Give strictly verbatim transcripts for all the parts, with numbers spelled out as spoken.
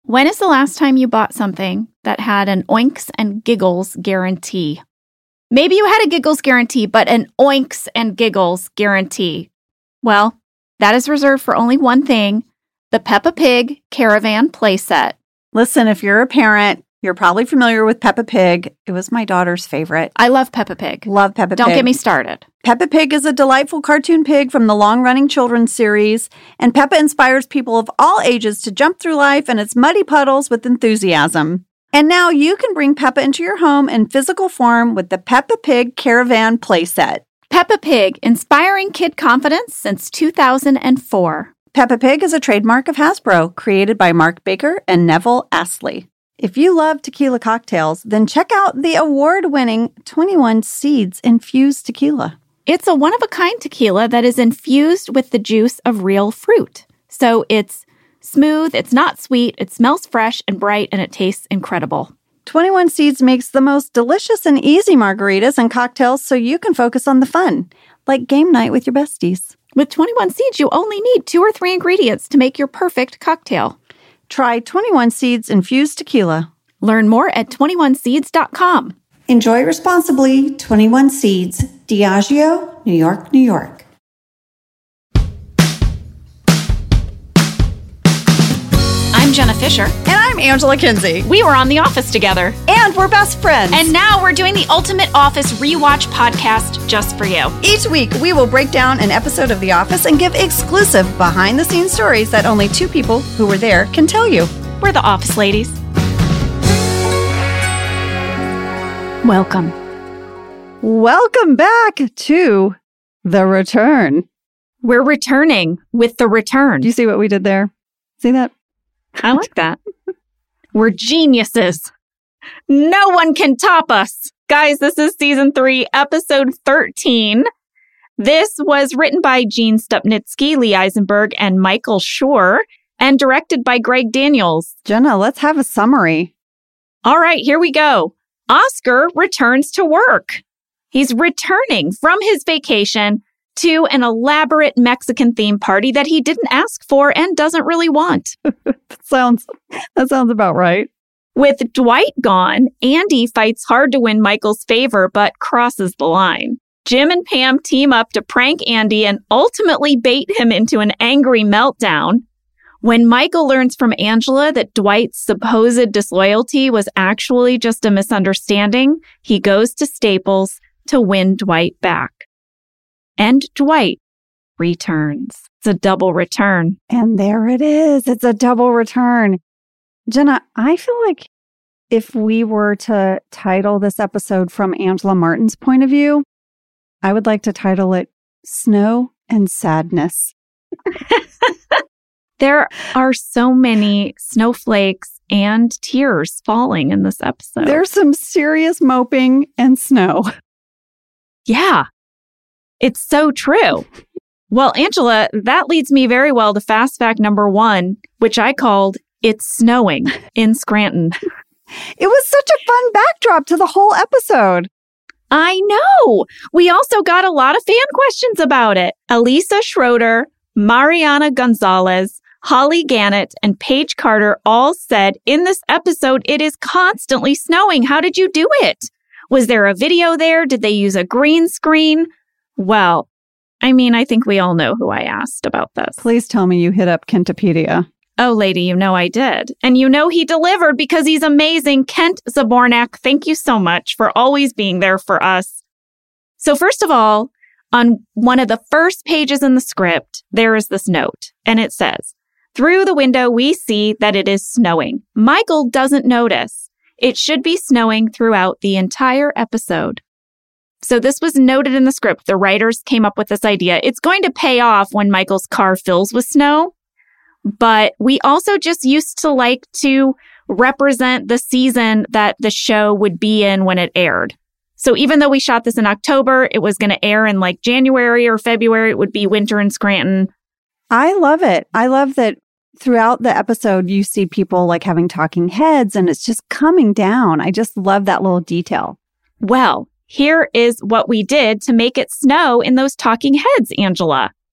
When is the last time you bought something that had an Oinks and Giggles guarantee? Maybe you had a Giggles guarantee, but an Oinks and Giggles guarantee. Well, that is reserved for only one thing, the Peppa Pig Caravan playset. Listen, if you're a parent, you're probably familiar with Peppa Pig. It was my daughter's favorite. I love Peppa Pig. Love Peppa Pig. Don't get me started. Peppa Pig is a delightful cartoon pig from the long-running children's series, and Peppa inspires people of all ages to jump through life and its muddy puddles with enthusiasm. And now you can bring Peppa into your home in physical form with the Peppa Pig Caravan playset. Peppa Pig, inspiring kid confidence since two thousand four. Peppa Pig is a trademark of Hasbro, created by Mark Baker and Neville Astley. If you love tequila cocktails, then check out the award-winning twenty-one Seeds Infused Tequila. It's a one-of-a-kind tequila that is infused with the juice of real fruit. So it's smooth, it's not sweet, it smells fresh and bright, and it tastes incredible. twenty-one Seeds makes the most delicious and easy margaritas and cocktails so you can focus on the fun, like game night with your besties. With twenty-one Seeds, you only need two or three ingredients to make your perfect cocktail. Try twenty-one Seeds Infused Tequila. Learn more at twenty-one seeds dot com. Enjoy responsibly. twenty-one Seeds, Diageo, New York, New York. I'm Jenna Fisher. And I'm Angela Kinsey. We were on The Office together. And we're best friends. And now we're doing the Ultimate Office Rewatch podcast just for you. Each week, we will break down an episode of The Office and give exclusive behind-the-scenes stories that only two people who were there can tell you. We're the Office ladies. Welcome. Welcome back to The Return. We're returning with The Return. Do you see what we did there? See that? I like that. We're geniuses. No one can top us. Guys, this is season three, episode thirteen. This was written by Gene Stupnitsky, Lee Eisenberg, and Michael Schur, and directed by Greg Daniels. Jenna, let's have a summary. All right, here we go. Oscar returns to work. He's returning from his vacation to an elaborate Mexican theme party that he didn't ask for and doesn't really want. that sounds that sounds about right. With Dwight gone, Andy fights hard to win Michael's favor, but crosses the line. Jim and Pam team up to prank Andy and ultimately bait him into an angry meltdown. When Michael learns from Angela that Dwight's supposed disloyalty was actually just a misunderstanding, he goes to Staples to win Dwight back. And Dwight returns. It's a double return. And there it is. It's a double return. Jenna, I feel like if we were to title this episode from Angela Martin's point of view, I would like to title it Snow and Sadness. There are so many snowflakes and tears falling in this episode. There's some serious moping and snow. Yeah, it's so true. Well, Angela, that leads me very well to fast fact number one, which I called It's Snowing in Scranton. It was such a fun backdrop to the whole episode. I know. We also got a lot of fan questions about it. Elisa Schroeder, Mariana Gonzalez, Holly Gannett, and Paige Carter all said in this episode, it is constantly snowing. How did you do it? Was there a video there? Did they use a green screen? Well, I mean, I think we all know who I asked about this. Please tell me you hit up Kentopedia. Oh, lady, you know I did. And you know he delivered because he's amazing. Kent Zabornak, thank you so much for always being there for us. So first of all, on one of the first pages in the script, there is this note, and it says, through the window, we see that it is snowing. Michael doesn't notice. It should be snowing throughout the entire episode. So this was noted in the script. The writers came up with this idea. It's going to pay off when Michael's car fills with snow. But we also just used to like to represent the season that the show would be in when it aired. So even though we shot this in October, it was going to air in like January or February. It would be winter in Scranton. I love it. I love that throughout the episode, you see people like having talking heads and it's just coming down. I just love that little detail. Well, here is what we did to make it snow in those talking heads, Angela.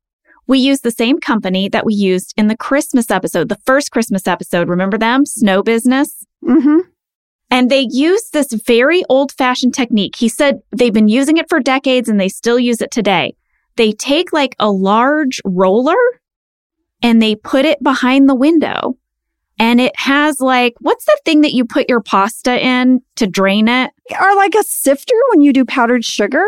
we used the same company that we used in the Christmas episode, the first Christmas episode. Remember them? Snow Business? Mm-hmm. And they used this very old-fashioned technique. He said they've been using it for decades and they still use it today. They take like a large roller and they put it behind the window. And it has like, what's the thing that you put your pasta in to drain it? Or like a sifter when you do powdered sugar?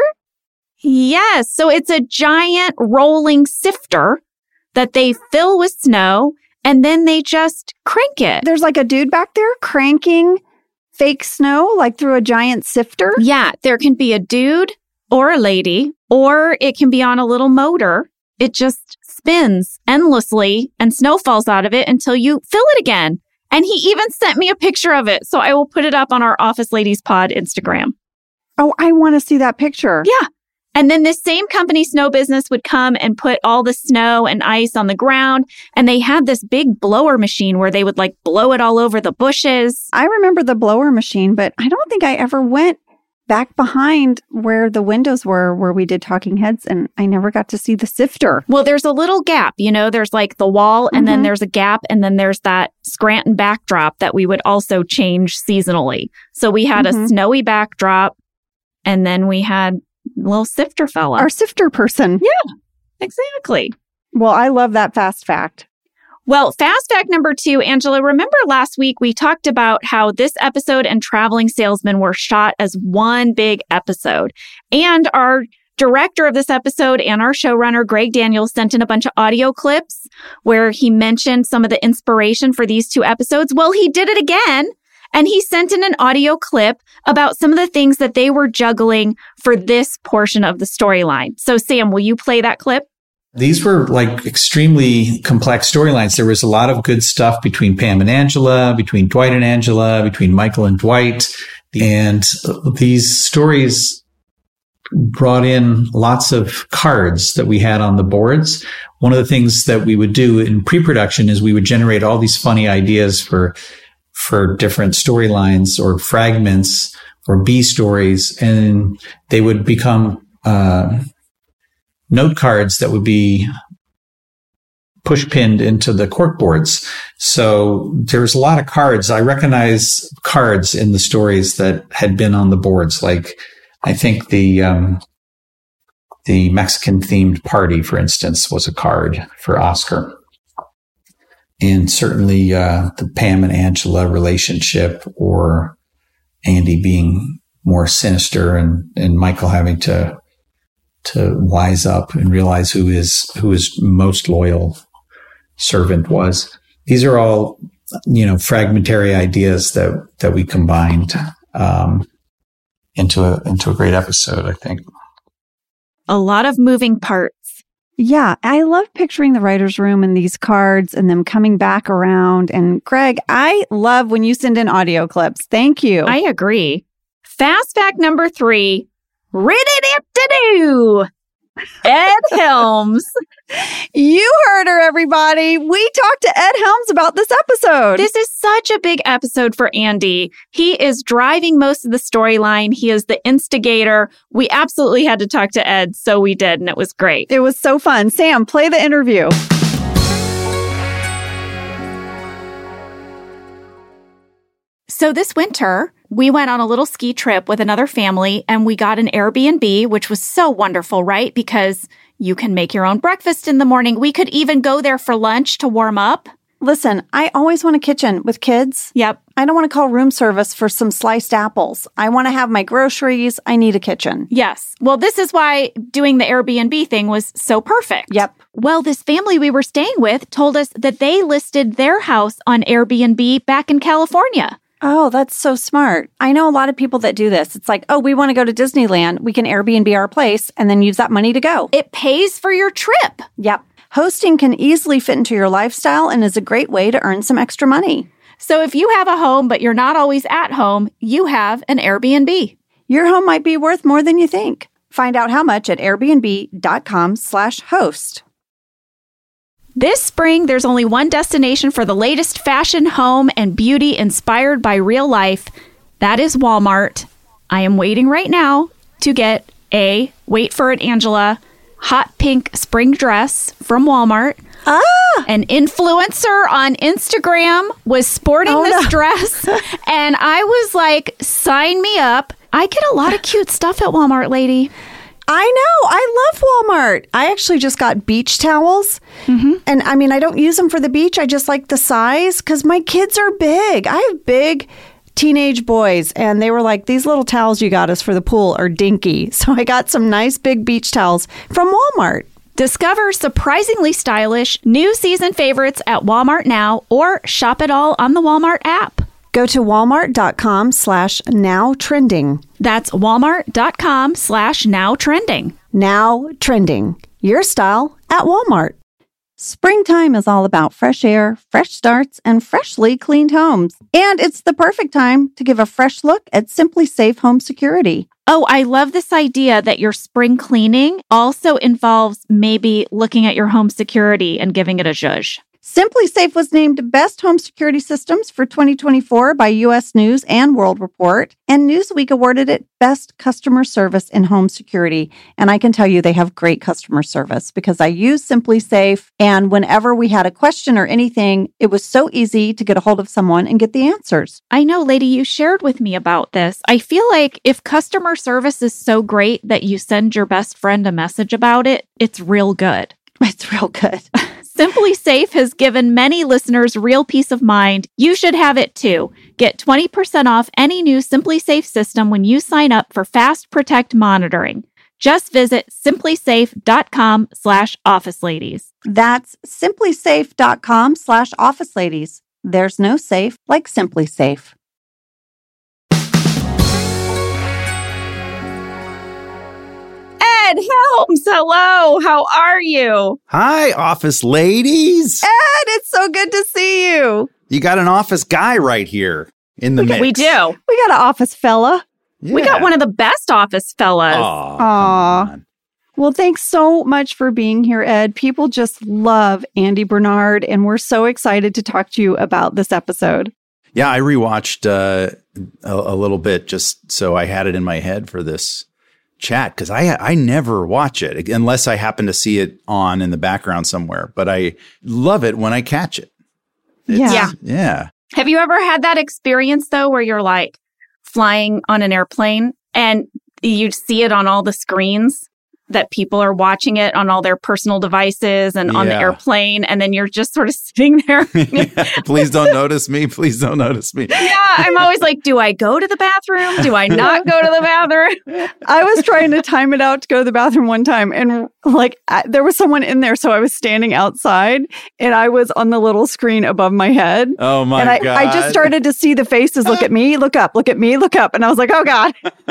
Yes. So it's a giant rolling sifter that they fill with snow and then they just crank it. There's like a dude back there cranking fake snow, like through a giant sifter? Yeah. There can be a dude or a lady, or it can be on a little motor. It just spins endlessly and snow falls out of it until you fill it again. And he even sent me a picture of it. So I will put it up on our Office Ladies Pod Instagram. Oh, I want to see that picture. Yeah. And then this same company, Snow Business, would come and put all the snow and ice on the ground. And they had this big blower machine where they would like blow it all over the bushes. I remember the blower machine, but I don't think I ever went back behind where the windows were, where we did Talking Heads, and I never got to see the sifter. Well, there's a little gap, you know, there's like the wall and mm-hmm. then there's a gap and then there's that Scranton backdrop that we would also change seasonally. So we had mm-hmm. a snowy backdrop and then we had little sifter fella. Our sifter person. Yeah, exactly. Well, I love that fast fact. Well, fast fact number two, Angela, remember last week we talked about how this episode and Traveling Salesman were shot as one big episode. And our director of this episode and our showrunner, Greg Daniels, sent in a bunch of audio clips where he mentioned some of the inspiration for these two episodes. Well, he did it again. And he sent in an audio clip about some of the things that they were juggling for this portion of the storyline. So, Sam, will you play that clip? These were like extremely complex storylines. There was a lot of good stuff between Pam and Angela, between Dwight and Angela, between Michael and Dwight. And these stories brought in lots of cards that we had on the boards. One of the things that we would do in pre-production is we would generate all these funny ideas for for different storylines or fragments or B stories, and they would become uh, note cards that would be push pinned into the cork boards. So there's a lot of cards. I recognize cards in the stories that had been on the boards. Like I think the um, the Mexican themed party, for instance, was a card for Oscar. And certainly uh, the Pam and Angela relationship, or Andy being more sinister and, and Michael having to to wise up and realize who his who his most loyal servant was. These are all, you know, fragmentary ideas that that we combined um, into a into a great episode, I think. A lot of moving parts. Yeah, I love picturing the writer's room and these cards and them coming back around. And Greg, I love when you send in audio clips. Thank you. I agree. Fast fact number three, rid-it-ip-to-do. Ed Helms. You heard her, everybody. We talked to Ed Helms about this episode. This is such a big episode for Andy. He is driving most of the storyline. He is the instigator. We absolutely had to talk to Ed, so we did, and it was great. It was so fun. Sam, play the interview. So this winter, we went on a little ski trip with another family, and we got an Airbnb, which was so wonderful, right? Because you can make your own breakfast in the morning. We could even go there for lunch to warm up. Listen, I always want a kitchen with kids. Yep. I don't want to call room service for some sliced apples. I want to have my groceries. I need a kitchen. Yes. Well, this is why doing the Airbnb thing was so perfect. Yep. Well, this family we were staying with told us that they listed their house on Airbnb back in California. Oh, that's so smart. I know a lot of people that do this. It's like, oh, we want to go to Disneyland. We can Airbnb our place and then use that money to go. It pays for your trip. Yep. Hosting can easily fit into your lifestyle and is a great way to earn some extra money. So if you have a home, but you're not always at home, you have an Airbnb. Your home might be worth more than you think. Find out how much at airbnb.com slash host. This spring, there's only one destination for the latest fashion, home, and beauty inspired by real life. That is Walmart. I am waiting right now to get a, wait for it, Angela, hot pink spring dress from Walmart. Ah! An influencer on Instagram was sporting Oh, this no. dress, and I was like, sign me up. I get a lot of cute stuff at Walmart, lady. I know. I love Walmart. I actually just got beach towels. Mm-hmm. And I mean, I don't use them for the beach. I just like the size because my kids are big. I have big teenage boys, and they were like, these little towels you got us for the pool are dinky. So I got some nice big beach towels from Walmart. Discover surprisingly stylish new season favorites at Walmart now or shop it all on the Walmart app. Go to walmart.com slash now trending. That's walmart.com slash now trending. Now trending. Your style at Walmart. Springtime is all about fresh air, fresh starts, and freshly cleaned homes. And it's the perfect time to give a fresh look at Simply Safe Home Security. Oh, I love this idea that your spring cleaning also involves maybe looking at your home security and giving it a zhuzh. Simply Safe was named Best Home Security Systems for twenty twenty-four by U S News and World Report, and Newsweek awarded it Best Customer Service in Home Security. And I can tell you they have great customer service because I use Simply Safe, and whenever we had a question or anything, it was so easy to get a hold of someone and get the answers. I know, lady, you shared with me about this. I feel like if customer service is so great that you send your best friend a message about it, it's real good. It's real good. Simply Safe has given many listeners real peace of mind. You should have it too. Get twenty percent off any new Simply Safe system when you sign up for Fast Protect monitoring. Just visit simplysafe.com slash office ladies. That's simplysafe.com slash office ladies. There's no safe like Simply Safe. Ed Helms, hello. How are you? Hi, office ladies. Ed, it's so good to see you. You got an office guy right here in the mix. We do. We got an office fella. Yeah. We got one of the best office fellas. Aw, Aw. come on. Well, thanks so much for being here, Ed. People just love Andy Bernard, and we're so excited to talk to you about this episode. Yeah, I rewatched uh, a, a little bit just so I had it in my head for this chat because I I never watch it unless I happen to see it on in the background somewhere. But I love it when I catch it. It's- Yeah. Yeah. Have you ever had that experience, though, where you're like flying on an airplane and you see it on all the screens that people are watching it on all their personal devices and on the Yeah. airplane, and then you're just sort of sitting there. Please don't notice me. Please don't notice me. Yeah, I'm always like, do I go to the bathroom? Do I not go to the bathroom? I was trying to time it out to go to the bathroom one time, and like I, there was someone in there, so I was standing outside, and I was on the little screen above my head. Oh my and I, God. I just started to see the faces look at me, look up, look at me, look up. And I was like, oh, God.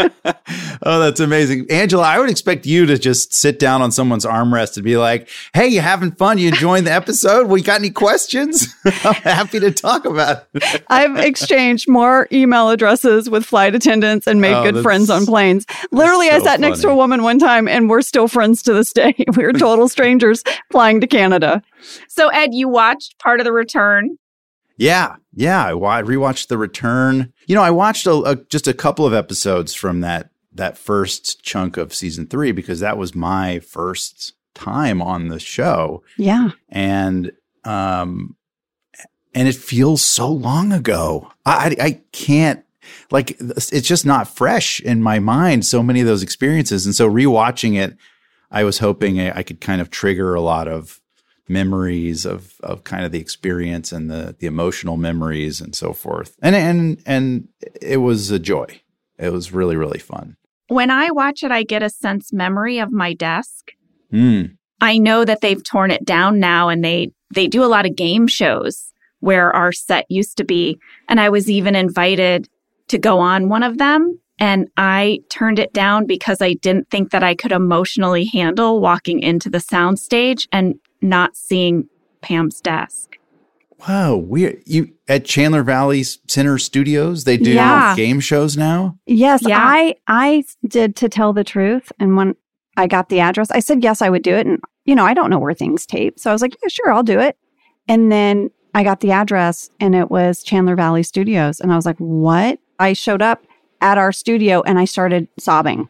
Oh, that's amazing. Angela, I would expect you to just sit down on someone's armrest and be like, hey, you having fun? You enjoying the episode? We got any questions? I'm happy to talk about it. I've exchanged more email addresses with flight attendants and made Oh, good that's- friends on planes. Literally, I so sat next to a funny. woman one time, and we're still friends to this day. We were total strangers flying to Canada. So, Ed, you watched part of The Return. Yeah. Yeah. I wa- rewatched The Return. You know, I watched a, a, just a couple of episodes from that that first chunk of season three because that was my first time on the show. Yeah. And um and it feels so long ago. I I can't like it's just not fresh in my mind, so many of those experiences. And so rewatching it, I was hoping I could kind of trigger a lot of memories of of kind of the experience and the the emotional memories and so forth. And and and it was a joy. It was really, really fun. When I watch it, I get a sense memory of my desk. Mm. I know that they've torn it down now, and they they do a lot of game shows where our set used to be. And I was even invited to go on one of them. And I turned it down because I didn't think that I could emotionally handle walking into the soundstage and not seeing Pam's desk. Wow, weird. You at Chandler Valley Center Studios, they do Yeah. game shows now? Yes, Yeah. I I did To Tell the Truth. And when I got the address, I said, yes, I would do it. And, you know, I don't know where things tape. So I was like, yeah, sure, I'll do it. And then I got the address, and it was Chandler Valley Studios. And I was like, what? I showed up at our studio, and I started sobbing.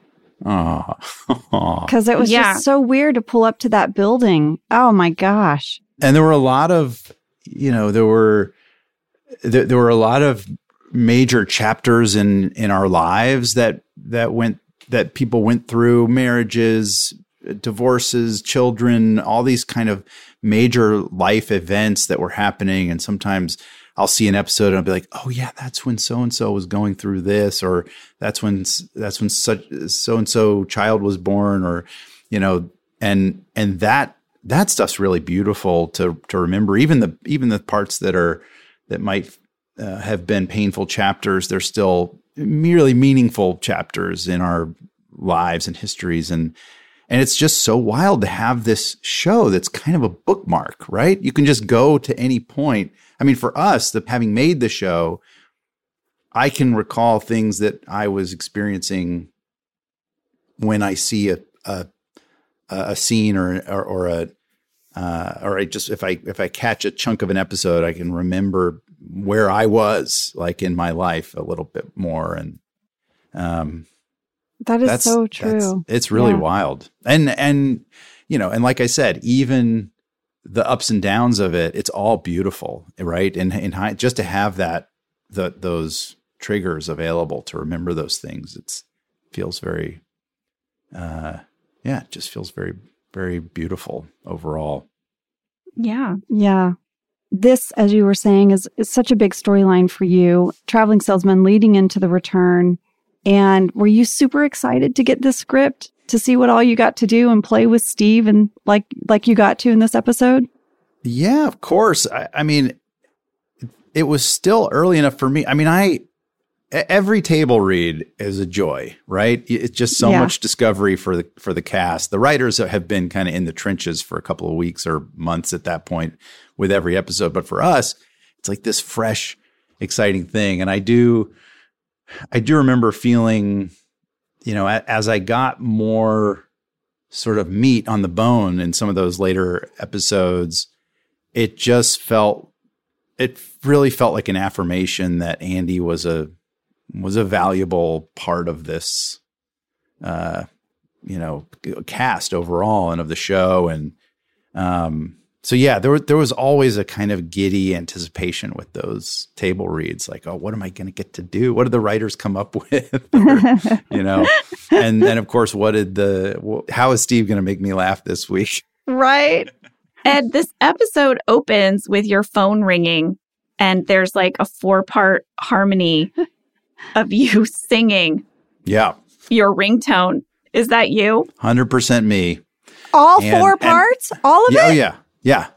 Oh, because it was Yeah. just so weird to pull up to that building. Oh my gosh. and there were a lot of, you know, there were there, there were a lot of major chapters in in our lives that that went that people went through, marriages, divorces, children, all these kind of major life events that were happening. And sometimes I'll see an episode and I'll be like, oh yeah, that's when so-and-so was going through this, or that's when, that's when such so-and-so child was born, or, you know, and, and that, that stuff's really beautiful to, to remember. Even the, even the parts that are, that might uh, have been painful chapters, they're still merely meaningful chapters in our lives and histories. And, and it's just so wild to have this show that's kind of a bookmark, right? You can just go to any point. I mean, for us, the, having made the show, I can recall things that I was experiencing when I see a a, a scene or or, or a uh, or I just if I if I catch a chunk of an episode, I can remember where I was like in my life a little bit more. And um, That is that's so that's- true. it's really Yeah. wild. And and you know, and like I said, even the ups and downs of it, it's all beautiful, right? And in high, just to have that, the those triggers available to remember those things, it's feels very, uh, yeah, it just feels very, very beautiful overall. Yeah. Yeah. This, as you were saying, is, is such a big storyline for you. Traveling salesman leading into the return. And were you super excited to get this script, to see what all you got to do and play with Steve and like like you got to in this episode? Yeah, of course. I, I mean, it was still early enough for me. I mean, I every table read is a joy, right? It's just so Yeah. much discovery for the for the cast. The writers have been kind of in the trenches for a couple of weeks or months at that point with every episode, but for us, it's like this fresh, exciting thing. And I do, I do remember feeling, you know, a- as I got more sort of meat on the bone in some of those later episodes, it just felt, it really felt like an affirmation that Andy was a was a valuable part of this, uh, you know, cast overall and of the show. And um, so, yeah, there, there was always a kind of giddy anticipation with those table reads, like, oh, what am I going to get to do? What did the writers come up with? Or, you know, and then, of course, what did the, how is Steve going to make me laugh this week? Right. Ed, this episode opens with your phone ringing, and there's like a four-part harmony of you singing Yeah, your ringtone. Is that you? one hundred percent me. All And- four and- parts? All of Yeah, oh it? yeah, yeah,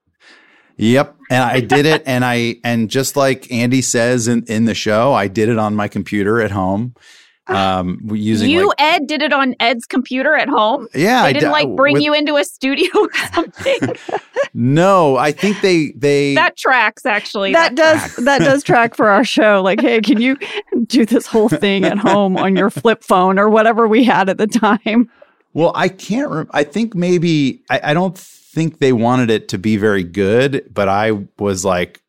yep. And I did it, and I and just like Andy says in, in the show, I did it on my computer at home, um, using You, like Ed, did it on Ed's computer at home? yeah. They I didn't d- like bring with- you into a studio or something? No, I think they they That tracks, actually. That does that does track for our show. Like, hey, can you do this whole thing at home on your flip phone or whatever we had at the time? Well, I can't. Rem- I think maybe I, I don't think they wanted it to be very good, but I was like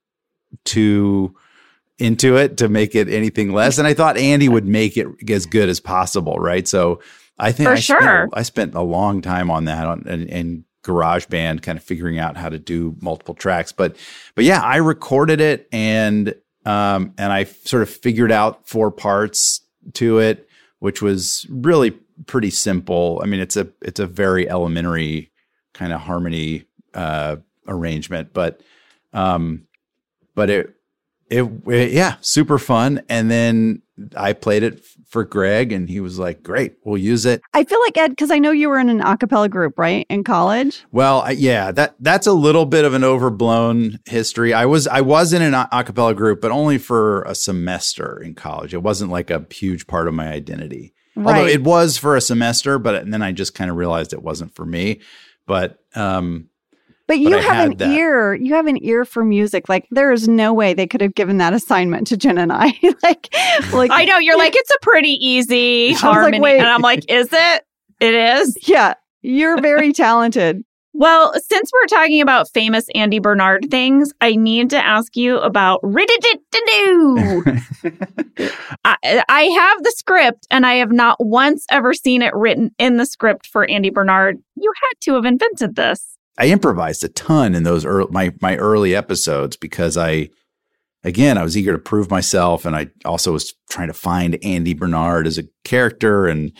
too into it to make it anything less. And I thought Andy would make it as good as possible, right? So I think For I sure. spent, I spent a long time on that on and, and GarageBand, kind of figuring out how to do multiple tracks. But but yeah, I recorded it and um and I sort of figured out four parts to it, which was really pretty simple. I mean, it's a it's a very elementary kind of harmony uh, arrangement, but um, but it, it it yeah, super fun. And then I played it f- for Greg, and he was like, "Great, we'll use it." I feel like, Ed, because I know you were in an a cappella group, right, in college? Well, I, yeah, that that's a little bit of an overblown history. I was I was in an a a cappella group, but only for a semester in college. It wasn't like a huge part of my identity. Although Right. it was for a semester, but and then I just kind of realized it wasn't for me. But um, But you I have had an that. ear. You have an ear for music. Like, there is no way they could have given that assignment to Jen and I. like, like I know. You're like, it's a pretty easy I was like, harmony. wait. And I'm like, is it? It is. yeah, you're very talented. Well, since we're talking about famous Andy Bernard things, I need to ask you about Rid-a-dit-a-doo. uh, I have the script, and I have not once ever seen it written in the script for Andy Bernard. You had to have invented this. I improvised a ton in those early, my my early episodes because I, again, I was eager to prove myself, and I also was trying to find Andy Bernard as a character, and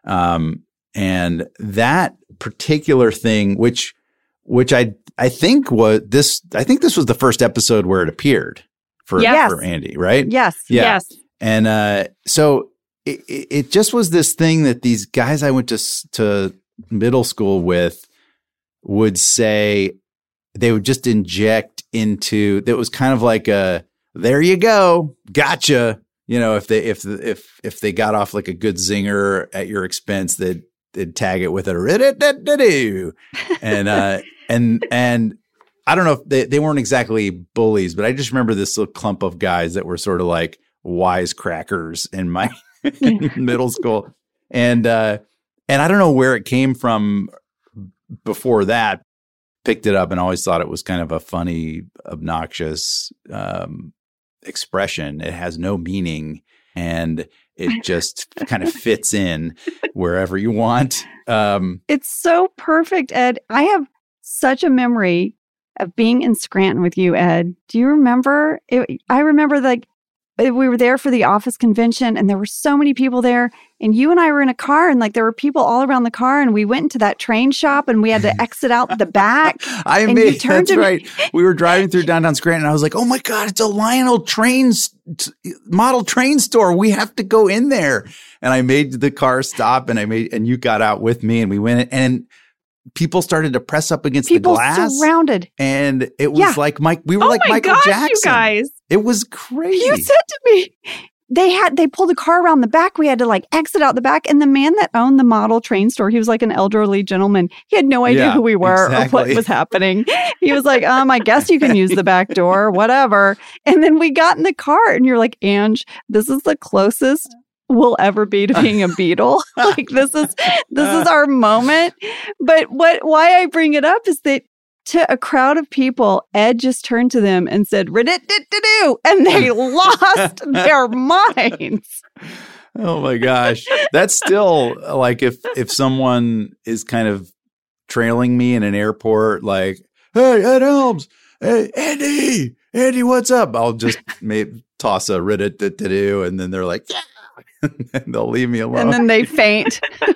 um and that particular thing, which which I I think was this. I think this was the first episode where it appeared for Yes. for Andy, right? Yes. Yeah. Yes. And uh, so it, it just was this thing that these guys I went to s- to middle school with would say, they would just inject into, that was kind of like a, there you go, gotcha. You know, if they if if if they got off like a good zinger at your expense, they'd they'd tag it with a rid-it-dit-dit-do. and uh and and I don't know if they, they weren't exactly bullies, but I just remember this little clump of guys that were sort of like wisecrackers in my middle school. And uh, and I don't know where it came from before that. Picked it up and always thought it was kind of a funny, obnoxious um, expression. It has no meaning, and it just kind of fits in wherever you want. Um, It's so perfect, Ed. I have such a memory of being in Scranton with you, Ed. Do you remember? It, I remember like we were there for the office convention, and there were so many people there, and you and I were in a car, and like there were people all around the car, and we went into that train shop, and we had to exit out the back. I and made you turned that's to me- right. We were driving through downtown Scranton, and I was like, "Oh my god, it's a Lionel Trains model train store. We have to go in there." And I made the car stop, and I made and you got out with me, and we went in, and people started to press up against People the glass, surrounded. and it was Yeah. like Mike. We were Oh like my Michael gosh, Jackson. you guys. It was crazy. You said to me, they had they pulled a car around the back. We had to like exit out the back, and the man that owned the model train store, he was like an elderly gentleman. He had no idea Yeah, who we were or exactly. what was happening. He was like, "Um, I guess you can use the back door, whatever." And then we got in the car, and you're like, "Ange, this is the closest we'll ever be to being a Beatle. Like this is this is our moment." But what why I bring it up is that to a crowd of people, Ed just turned to them and said, "Rid-it-dit-dit-do," and they lost their minds. Oh my gosh. That's still like if if someone is kind of trailing me in an airport, like, "Hey, Ed Helms, hey, Andy, Andy, what's up?" I'll just maybe toss a rid-it-dit-dit-do, and then they're like, "Yeah," and they'll leave me alone. And then they faint.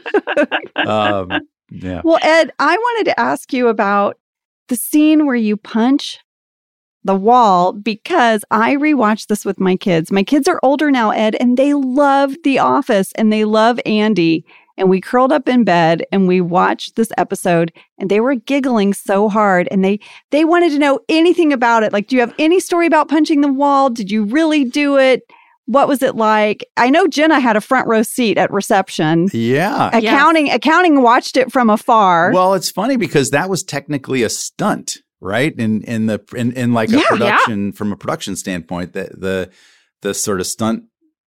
um, yeah. Well, Ed, I wanted to ask you about the scene where you punch the wall, because I rewatched this with my kids. My kids are older now, Ed, and they love The Office and they love Andy. And we curled up in bed and we watched this episode, and they were giggling so hard, and they they wanted to know anything about it. Like, do you have any story about punching the wall? Did you really do it? What was it like? I know Jenna had a front row seat at reception. Yeah. Accounting, accounting watched it from afar. Well, it's funny because that was technically a stunt, right? In in the in, in like a Yeah, production from a production standpoint, the the the sort of stunt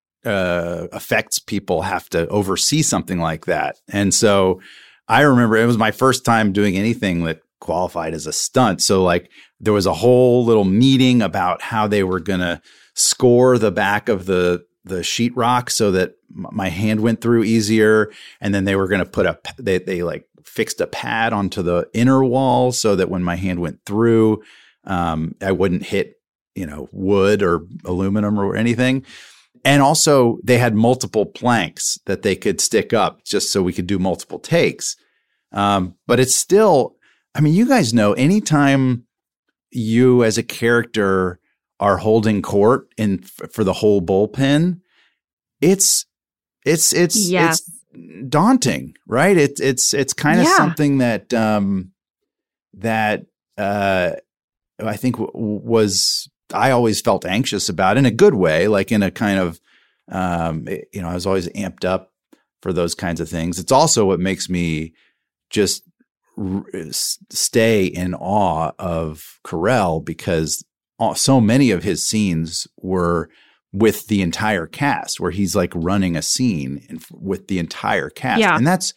uh, effects people have to oversee something like that. And so I remember it was my first time doing anything that qualified as a stunt. So like there was a whole little meeting about how they were going to score the back of the the sheetrock so that m- my hand went through easier, and then they were going to put a they they like fixed a pad onto the inner wall so that when my hand went through, um, I wouldn't hit, you know, wood or aluminum or anything. And also they had multiple planks that they could stick up just so we could do multiple takes. Um, but it's still, I mean, you guys know, anytime you as a character are holding court in f- for the whole bullpen, it's it's it's Yes. it's daunting, right? It's it's it's kind of Yeah. something that um that uh I think w- was I always felt anxious about in a good way, like in a kind of um it- you know, I was always amped up for those kinds of things. It's also what makes me just r- s- stay in awe of Carell, because all- so many of his scenes were with the entire cast, where he's like running a scene in, with the entire cast. Yeah. And that's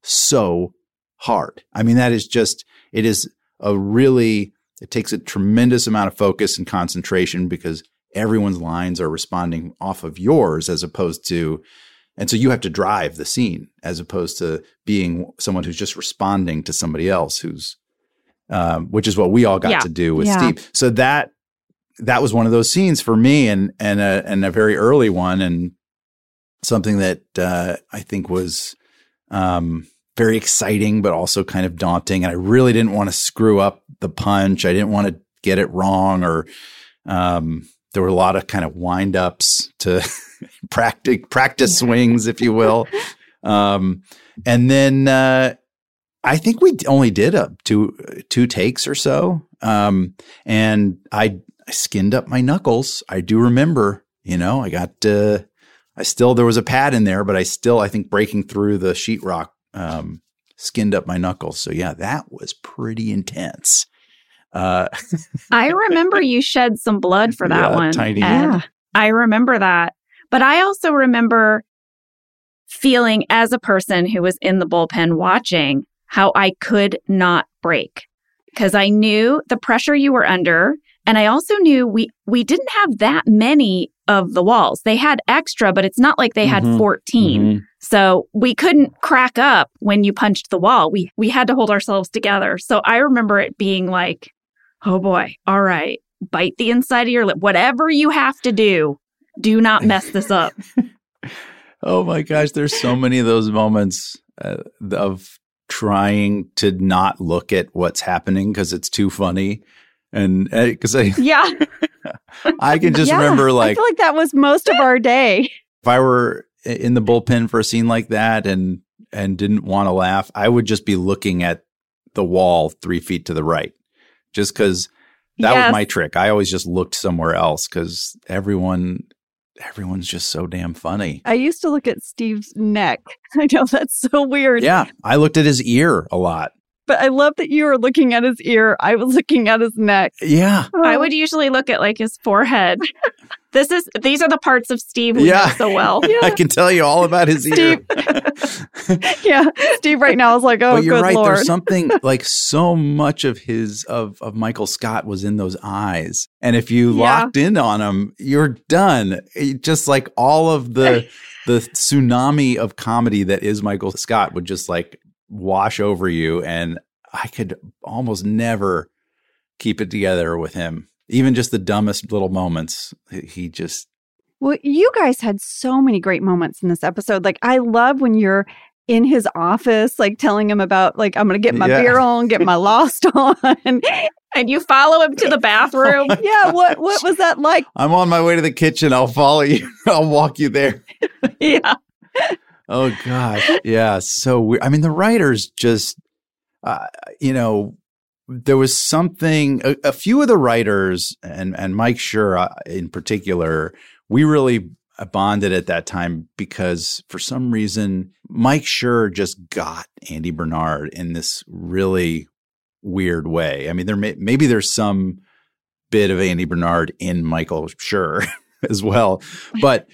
so hard. I mean, that is just, it is a really, it takes a tremendous amount of focus and concentration, because everyone's lines are responding off of yours as opposed to, and so you have to drive the scene as opposed to being someone who's just responding to somebody else who's, um, which is what we all got Yeah. to do with Yeah. Steve. So that, that was one of those scenes for me and, and a, and a very early one and something that, uh, I think was, um, very exciting, but also kind of daunting. And I really didn't want to screw up the punch. I didn't want to get it wrong or, um, there were a lot of kind of wind ups to practice, practice swings, if you will. Um, and then, uh, I think we only did a two, two takes or so. Um, and I, I skinned up my knuckles. I do remember, you know, I got, uh, I still, there was a pad in there, but I still, I think breaking through the sheetrock, um, skinned up my knuckles. So yeah, that was pretty intense. Uh, I remember you shed some blood for that Yeah, one. tiny. and Yeah. I remember that. But I also remember feeling as a person who was in the bullpen watching how I could not break because I knew the pressure you were under. And I also knew we, we didn't have that many of the walls. They had extra, but it's not like they had Mhm. fourteen. Mhm. So we couldn't crack up when you punched the wall. We we had to hold ourselves together. So I remember it being like, oh boy, all right, bite the inside of your lip. Whatever you have to do, do not mess this up. Oh my gosh, there's so many of those moments uh, of trying to not look at what's happening because it's too funny. And because I, Yeah. I can just Yeah, remember I like feel like that was most of our day. if I were in the bullpen for a scene like that and and didn't want to laugh, I would just be looking at the wall three feet to the right, just because that Yes. was my trick. I always just looked somewhere else because everyone everyone's just so damn funny. I used to look at Steve's neck. I know that's so weird. Yeah, I looked at his ear a lot. But I love that you were looking at his ear. I was looking at his neck. Yeah. I would usually look at like his forehead. This is these are the parts of Steve we Yeah. know so well. I can tell you all about his ear. Yeah. Steve right now is like, oh, But you're good right. Lord. There's something like so much of his of of Michael Scott was in those eyes, and if you Yeah. locked in on him, you're done. It- just like all of the the tsunami of comedy that is Michael Scott would just like wash over you, and I could almost never keep it together with him. Even just the dumbest little moments, he just. Well, you guys had so many great moments in this episode. Like, I love when you're in his office, like telling him about, like, I'm going to get my Yeah. beer on, get my Lost on. And you follow him to the bathroom. Yeah, what what was that like? I'm on my way to the kitchen. I'll follow you. I'll walk you there. Yeah. Oh gosh, yeah, so weird. I mean, the writers just, uh, you know, there was something. A, a few of the writers, and and Mike Schur uh, in particular, we really bonded at that time because for some reason Mike Schur just got Andy Bernard in this really weird way. I mean, there may, maybe there's some bit of Andy Bernard in Michael Schur as well, but.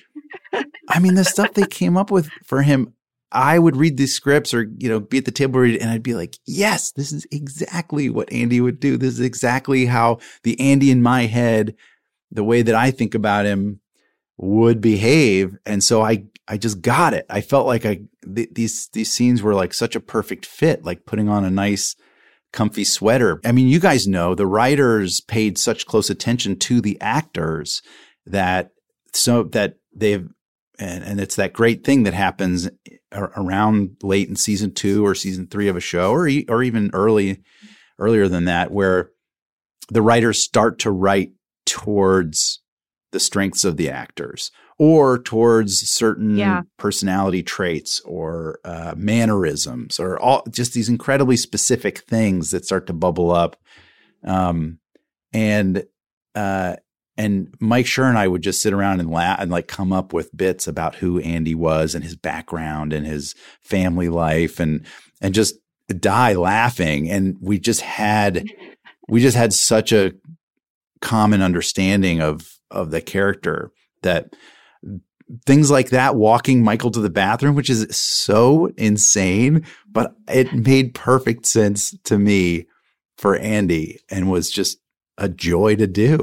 I mean, the stuff they came up with for him, I would read these scripts or, you know, be at the table read, and I'd be like, yes, this is exactly what Andy would do. This is exactly how the Andy in my head, the way that I think about him would behave. And so I, I just got it. I felt like I, th- these, these scenes were like such a perfect fit, like putting on a nice, comfy sweater. I mean, you guys know the writers paid such close attention to the actors that, so that they've, and, and it's that great thing that happens around late in season two or season three of a show, or e- or even early, earlier than that, where the writers start to write towards the strengths of the actors or towards certain Yeah. personality traits or uh, mannerisms or all just these incredibly specific things that start to bubble up. Um, and uh, And Mike Schur and I would just sit around and laugh and like come up with bits about who Andy was and his background and his family life and and just die laughing. And we just had we just had such a common understanding of of the character that things like that, walking Michael to the bathroom, which is so insane, but it made perfect sense to me for Andy and was just a joy to do.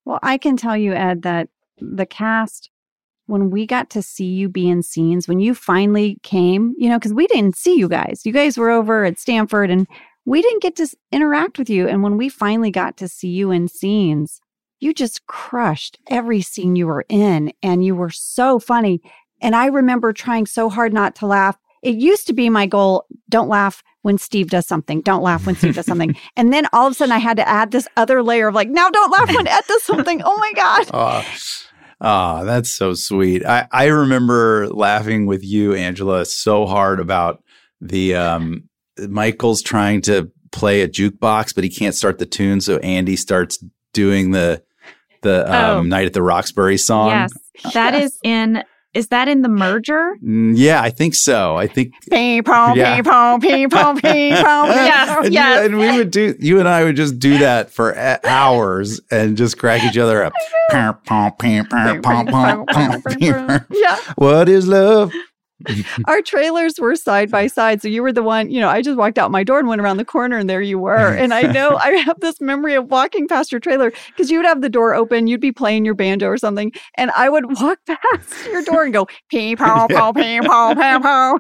Well, I can tell you, Ed, that the cast, when we got to see you be in scenes, when you finally came, you know, because we didn't see you guys. You guys were over at Stanford and we didn't get to s- interact with you. And when we finally got to see you in scenes, you just crushed every scene you were in. And you were so funny. And I remember trying so hard not to laugh. It used to be my goal, don't laugh when Steve does something. Don't laugh when Steve does something. And then all of a sudden I had to add this other layer of like, now don't laugh when Ed does something. Oh my God. Oh, oh, that's so sweet. I, I remember laughing with you, Angela, so hard about the um, Michael's trying to play a jukebox, but he can't start the tune. So Andy starts doing the the um, Oh. Night at the Roxbury song. Yes, that is in. Is that in the merger? Mm, yeah, I think so. I think Ping-pong, Yeah. ping-pong, ping-pong, ping-pong. Yes, and, you- yes. and we would do, you and I would just do that for a- hours and just crack each other up. Ping, pong, ping, ping, pong, pong, pong, ping. Yeah. What is love? Our trailers were side by side. So you were the one, you know, I just walked out my door and went around the corner and there you were. And I know I have this memory of walking past your trailer because you would have the door open, you'd be playing your banjo or something. And I would walk past your door and go, ping, pong, pong, ping, pong, ping, pong.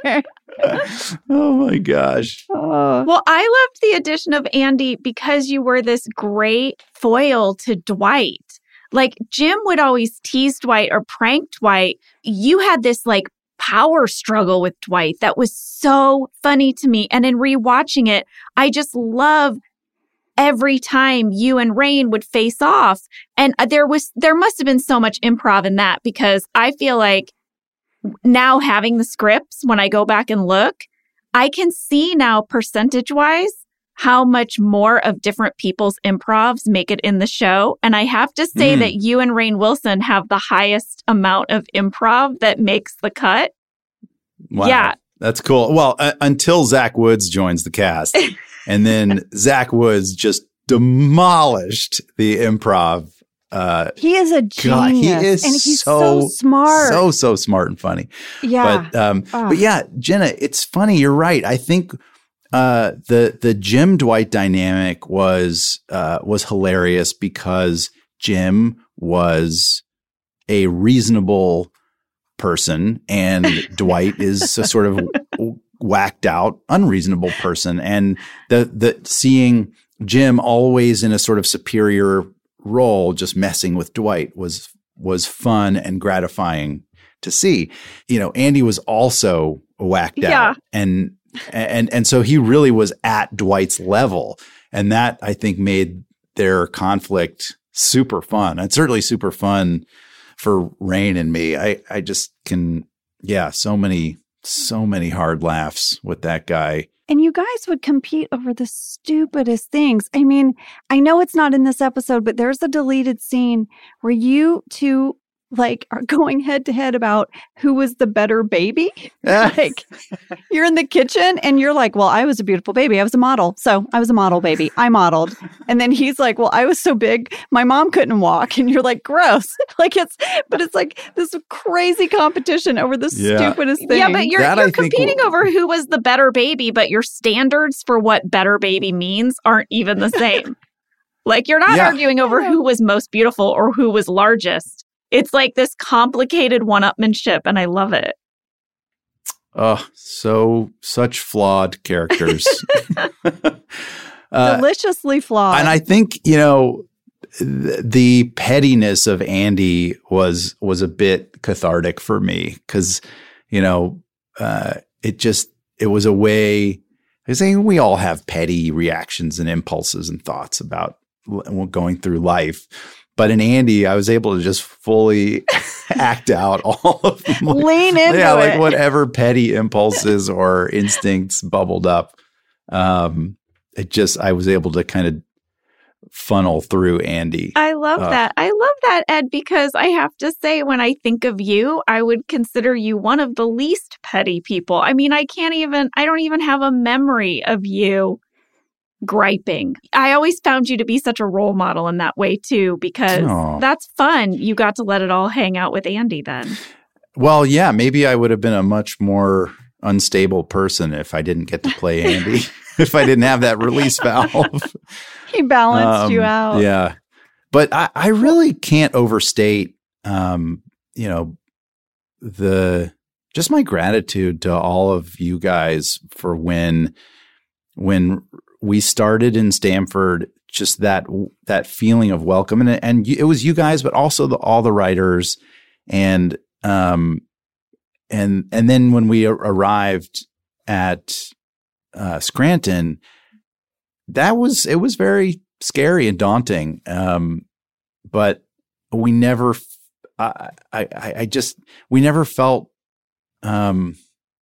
Oh my gosh. Oh. Well, I loved the addition of Andy because you were this great foil to Dwight. Like Jim would always tease Dwight or prank Dwight. You had this like power struggle with Dwight that was so funny to me. And in rewatching it, I just love every time you and Rain would face off. And there was, there must have been so much improv in that because I feel like now having the scripts, when I go back and look, I can see now percentage wise how much more of different people's improvs make it in the show. And I have to say Mm. that you and Rainn Wilson have the highest amount of improv that makes the cut. Wow. Yeah. That's cool. Well, uh, until Zach Woods joins the cast. And then Zach Woods just demolished the improv. Uh, He is a genius. God, he is and he's so, so, smart. So, so smart and funny. yeah. But, um, Oh. but yeah, Jenna, it's funny. You're right. I think uh, the the Jim Dwight dynamic was uh, was hilarious because Jim was a reasonable person and Dwight is a sort of whacked out, unreasonable person. And the the seeing Jim always in a sort of superior role, just messing with Dwight was was fun and gratifying to see. You know, Andy was also whacked Yeah. out, and and and so he really was at Dwight's level, and that I think made their conflict super fun. And certainly super fun for Rain and me. I I just can, yeah, so many so many hard laughs with that guy. And you guys would compete over the stupidest things. I mean, I know it's not in this episode, but there's a deleted scene where you two like are going head to head about who was the better baby. Like you're in the kitchen and you're like, well, I was a beautiful baby. I was a model. So I was a model baby. I modeled. And then he's like, well, I was so big, my mom couldn't walk. And you're like, gross. Like it's, but it's like this crazy competition over the Yeah. stupidest thing. Yeah, but you're That I you're think competing will- over who was the better baby, but your standards for what better baby means aren't even the same. Like you're not Yeah. arguing over who was most beautiful or who was largest. It's like this complicated one-upmanship, and I love it. Oh, so such flawed characters. uh, Deliciously flawed. and I think, you know, th- the pettiness of Andy was was a bit cathartic for me because, you know, uh, it just it was a way. I saying we all have petty reactions and impulses and thoughts about l- going through life. But in Andy, I was able to just fully act out all of them. Like, Lean into yeah, like it. whatever petty impulses or instincts bubbled up. Um, it just, I was able to kind of funnel through Andy. I love Uh, that. I love that, Ed, because I have to say, when I think of you, I would consider you one of the least petty people. I mean, I can't even, I don't even have a memory of you griping. I always found you to be such a role model in that way, too, because Aw. that's fun. You got to let it all hang out with Andy then. Well, yeah, maybe I would have been a much more unstable person if I didn't get to play Andy, if I didn't have that release valve. He balanced you Um, out. Yeah. but I, I really can't overstate, um, you know, the just my gratitude to all of you guys for when when we started in Stamford. Just that that feeling of welcome, and and it was you guys, but also the, all the writers, and um, and and then when we arrived at uh, Scranton, that was it was very scary and daunting. Um, but we never, I, I I just we never felt um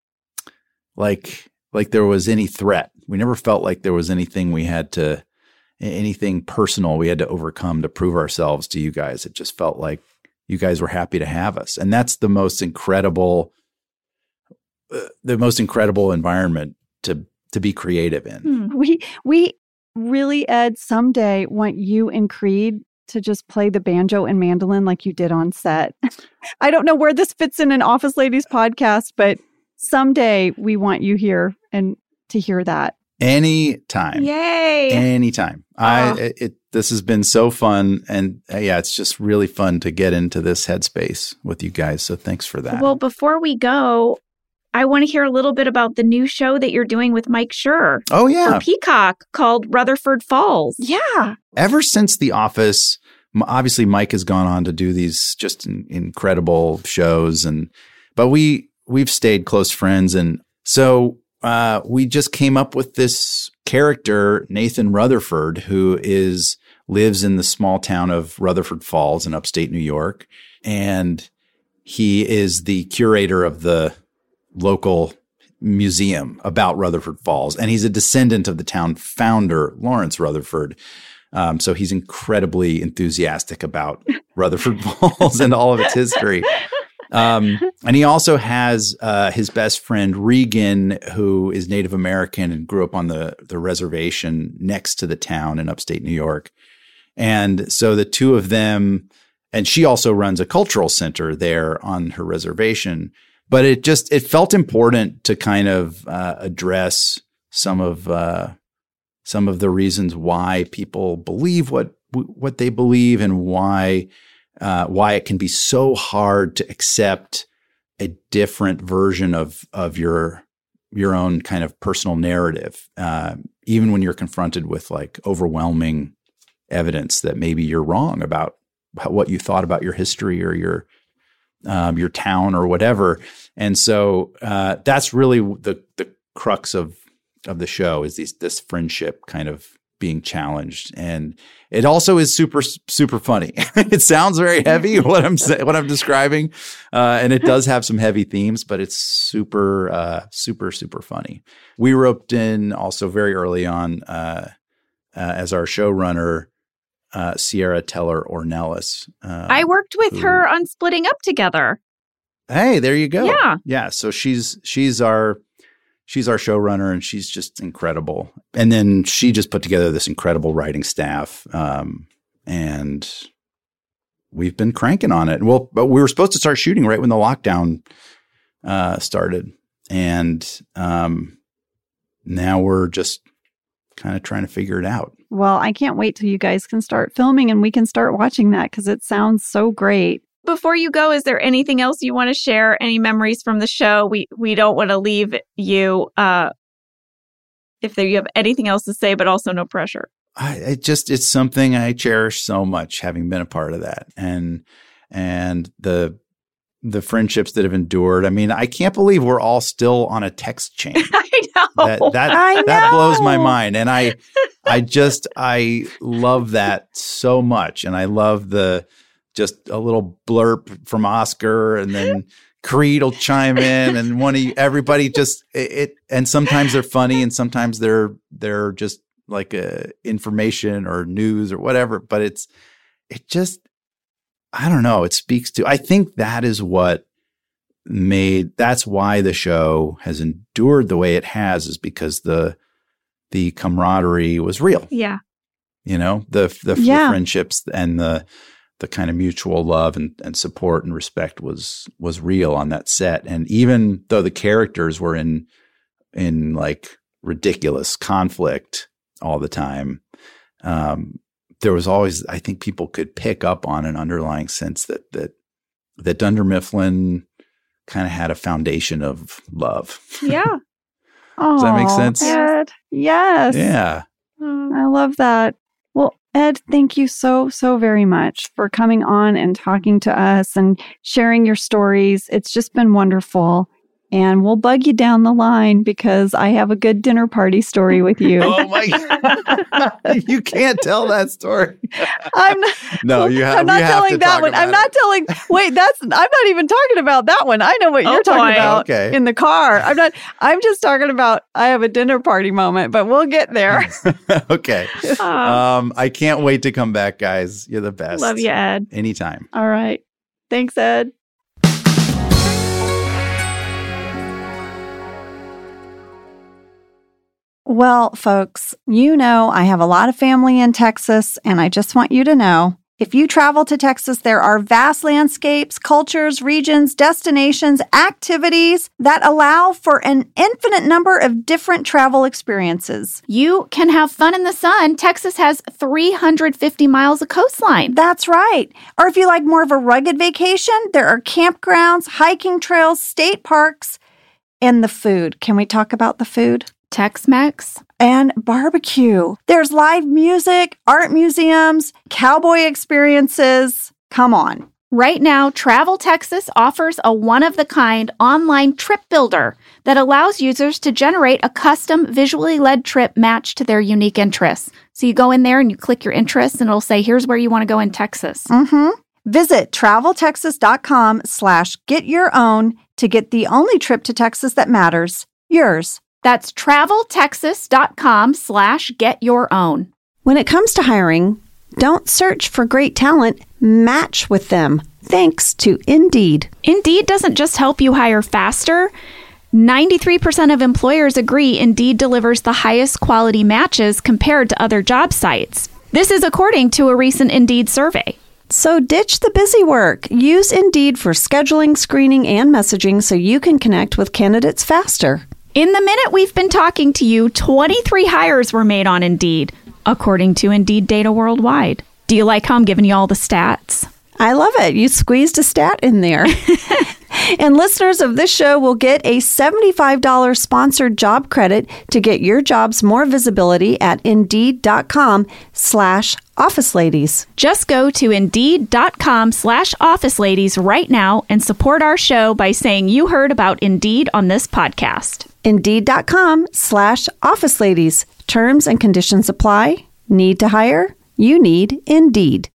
like like there was any threat. We never felt like there was anything we had to. anything personal we had to overcome to prove ourselves to you guys. It just felt like you guys were happy to have us. And that's the most incredible, uh, the most incredible environment to, to be creative in. Hmm. We, we really, Ed, someday want you and Creed to just play the banjo and mandolin like you did on set. I don't know where this fits in an Office Ladies podcast, but someday we want you here and to hear that. Anytime. Yay. Anytime. Oh. I, it, it, this has been so fun. And uh, yeah, it's just really fun to get into this headspace with you guys. So thanks for that. Well, before we go, I want to hear a little bit about the new show that you're doing with Mike Schur. Oh, yeah. For Peacock called Rutherford Falls. Yeah. Ever since The Office, obviously Mike has gone on to do these just in, incredible shows. And, but we, we've stayed close friends. And so, Uh, we just came up with this character, Nathan Rutherford, who is lives in the small town of Rutherford Falls in upstate New York. And he is the curator of the local museum about Rutherford Falls. And he's a descendant of the town founder, Lawrence Rutherford. Um, so he's incredibly enthusiastic about Rutherford Falls and all of its history. Um, and he also has uh, his best friend, Regan, who is Native American and grew up on the, the reservation next to the town in upstate New York. And so the two of them, and she also runs a cultural center there on her reservation. But it just, it felt important to kind of uh, address some of uh, some of the reasons why people believe what what they believe and why Uh, why it can be so hard to accept a different version of of your your own kind of personal narrative, uh, even when you're confronted with like overwhelming evidence that maybe you're wrong about what you thought about your history or your um, your town or whatever. And so uh, that's really the the crux of of the show is these, this friendship kind of being challenged. And it also is super, super funny. It sounds very heavy what I'm saying, what I'm describing. Uh, and it does have some heavy themes, but it's super, uh, super, super funny. We roped in also very early on, uh, uh, as our showrunner, uh, Sierra Teller Ornelas. Uh, I worked with who, her on Splitting Up together. Hey, there you go. Yeah. Yeah. So she's, she's our, she's our showrunner and she's just incredible. And then she just put together this incredible writing staff. Um, and we've been cranking on it. Well, but we were supposed to start shooting right when the lockdown uh, started. And um, now we're just kind of trying to figure it out. Well, I can't wait till you guys can start filming and we can start watching that because it sounds so great. Before you go, is there anything else you want to share? Any memories from the show? We we don't want to leave you uh, if there, you have anything else to say, but also no pressure. I it just it's something I cherish so much, having been a part of that, and and the the friendships that have endured. I mean, I can't believe we're all still on a text chain. I know that that, I know. that blows my mind, and I I just I love that so much, and I love the. Just a little blurb from Oscar, and then Creed will chime in, and one of you, everybody just it, it. And sometimes they're funny, and sometimes they're they're just like a information or news or whatever. But it's it just I don't know. It speaks to. I think that is what made. That's why the show has endured the way it has, is because the the camaraderie was real. Yeah, you know the the, yeah. the friendships and the. the kind of mutual love and, and support and respect was was real on that set. And even though the characters were in in like ridiculous conflict all the time, um, there was always, I think people could pick up on an underlying sense that that that Dunder Mifflin kind of had a foundation of love. Yeah. Does that make sense? Ed, yes. Yeah. I love that. Well, Ed, thank you so, so very much for coming on and talking to us and sharing your stories. It's just been wonderful. And we'll bug you down the line because I have a good dinner party story with you. Oh my God. You can't tell that story. I'm not, no, you have, I'm not you have telling to that talk one. about I'm not it. telling, wait, that's, I'm not even talking about that one. I know what Oh, you're talking boy. about Okay. in the car. I'm not, I'm just talking about, I have a dinner party moment, but we'll get there. Okay. Aw, Um, I can't wait to come back, guys. You're the best. love you, Ed. Anytime. All right. Thanks, Ed. Well, folks, you know I have a lot of family in Texas, and I just want you to know, if you travel to Texas, there are vast landscapes, cultures, regions, destinations, activities that allow for an infinite number of different travel experiences. You can have fun in the sun. Texas has three hundred fifty miles of coastline. That's right. Or if you like more of a rugged vacation, there are campgrounds, hiking trails, state parks, and the food. Can we talk about the food? Tex-Mex. And barbecue. There's live music, art museums, cowboy experiences. Come on. Right now, Travel Texas offers a one-of-the-kind online trip builder that allows users to generate a custom visually led trip matched to their unique interests. So you go in there and you click your interests and it'll say, here's where you want to go in Texas. Mm-hmm. Visit traveltexas.com slash get your own to get the only trip to Texas that matters, yours. That's traveltexas.com slash get your own. When it comes to hiring, don't search for great talent, match with them. Thanks to Indeed. Indeed doesn't just help you hire faster. ninety-three percent of employers agree Indeed delivers the highest quality matches compared to other job sites. This is according to a recent Indeed survey. So ditch the busy work. Use Indeed for scheduling, screening, and messaging so you can connect with candidates faster. In the minute we've been talking to you, twenty-three hires were made on Indeed, according to Indeed data worldwide. Do you like how I'm giving you all the stats? I love it. You squeezed a stat in there. And listeners of this show will get a seventy-five dollars sponsored job credit to get your jobs more visibility at Indeed.com slash Office Ladies. Just go to Indeed.com slash Office Ladies right now and support our show by saying you heard about Indeed on this podcast. Indeed.com slash Office Ladies. Terms and conditions apply. Need to hire? You need Indeed.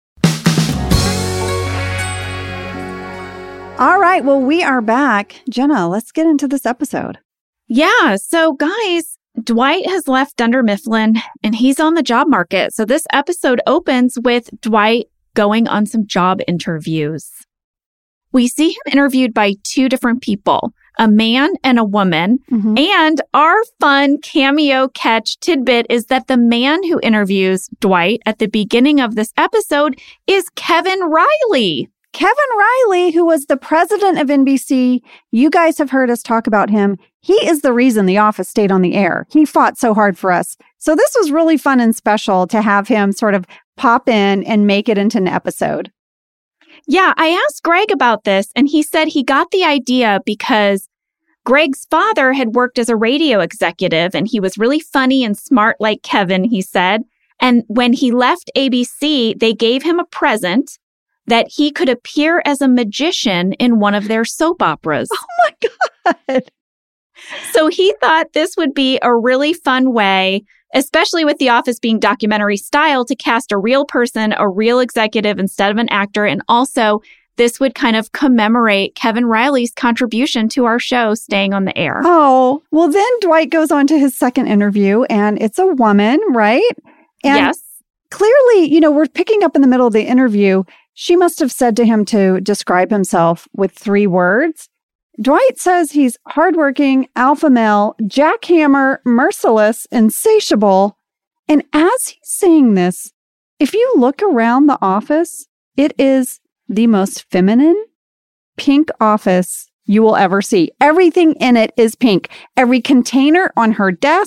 All right. Well, we are back. Jenna, let's get into this episode. Yeah. So, guys, Dwight has left Dunder Mifflin and he's on the job market. So, this episode opens with Dwight going on some job interviews. We see him interviewed by two different people, a man and a woman. Mm-hmm. And our fun cameo catch tidbit is that the man who interviews Dwight at the beginning of this episode is Kevin Riley. Kevin Riley, who was the president of N B C, you guys have heard us talk about him. He is the reason The Office stayed on the air. He fought so hard for us. So this was really fun and special to have him sort of pop in and make it into an episode. Yeah, I asked Greg about this, and he said he got the idea because Greg's father had worked as a radio executive, and he was really funny and smart like Kevin, he said. And when he left A B C, they gave him a present that he could appear as a magician in one of their soap operas. Oh my God. So he thought this would be a really fun way, especially with The Office being documentary style, to cast a real person, a real executive instead of an actor. And also, this would kind of commemorate Kevin Riley's contribution to our show staying on the air. Oh, well, then Dwight goes on to his second interview, and it's a woman, right? And yes. Clearly, you know, we're picking up in the middle of the interview. She must have said to him to describe himself with three words. Dwight says he's hardworking, alpha male, jackhammer, merciless, insatiable. And as he's saying this, if you look around the office, it is the most feminine, pink office you will ever see. Everything in it is pink. Every container on her desk,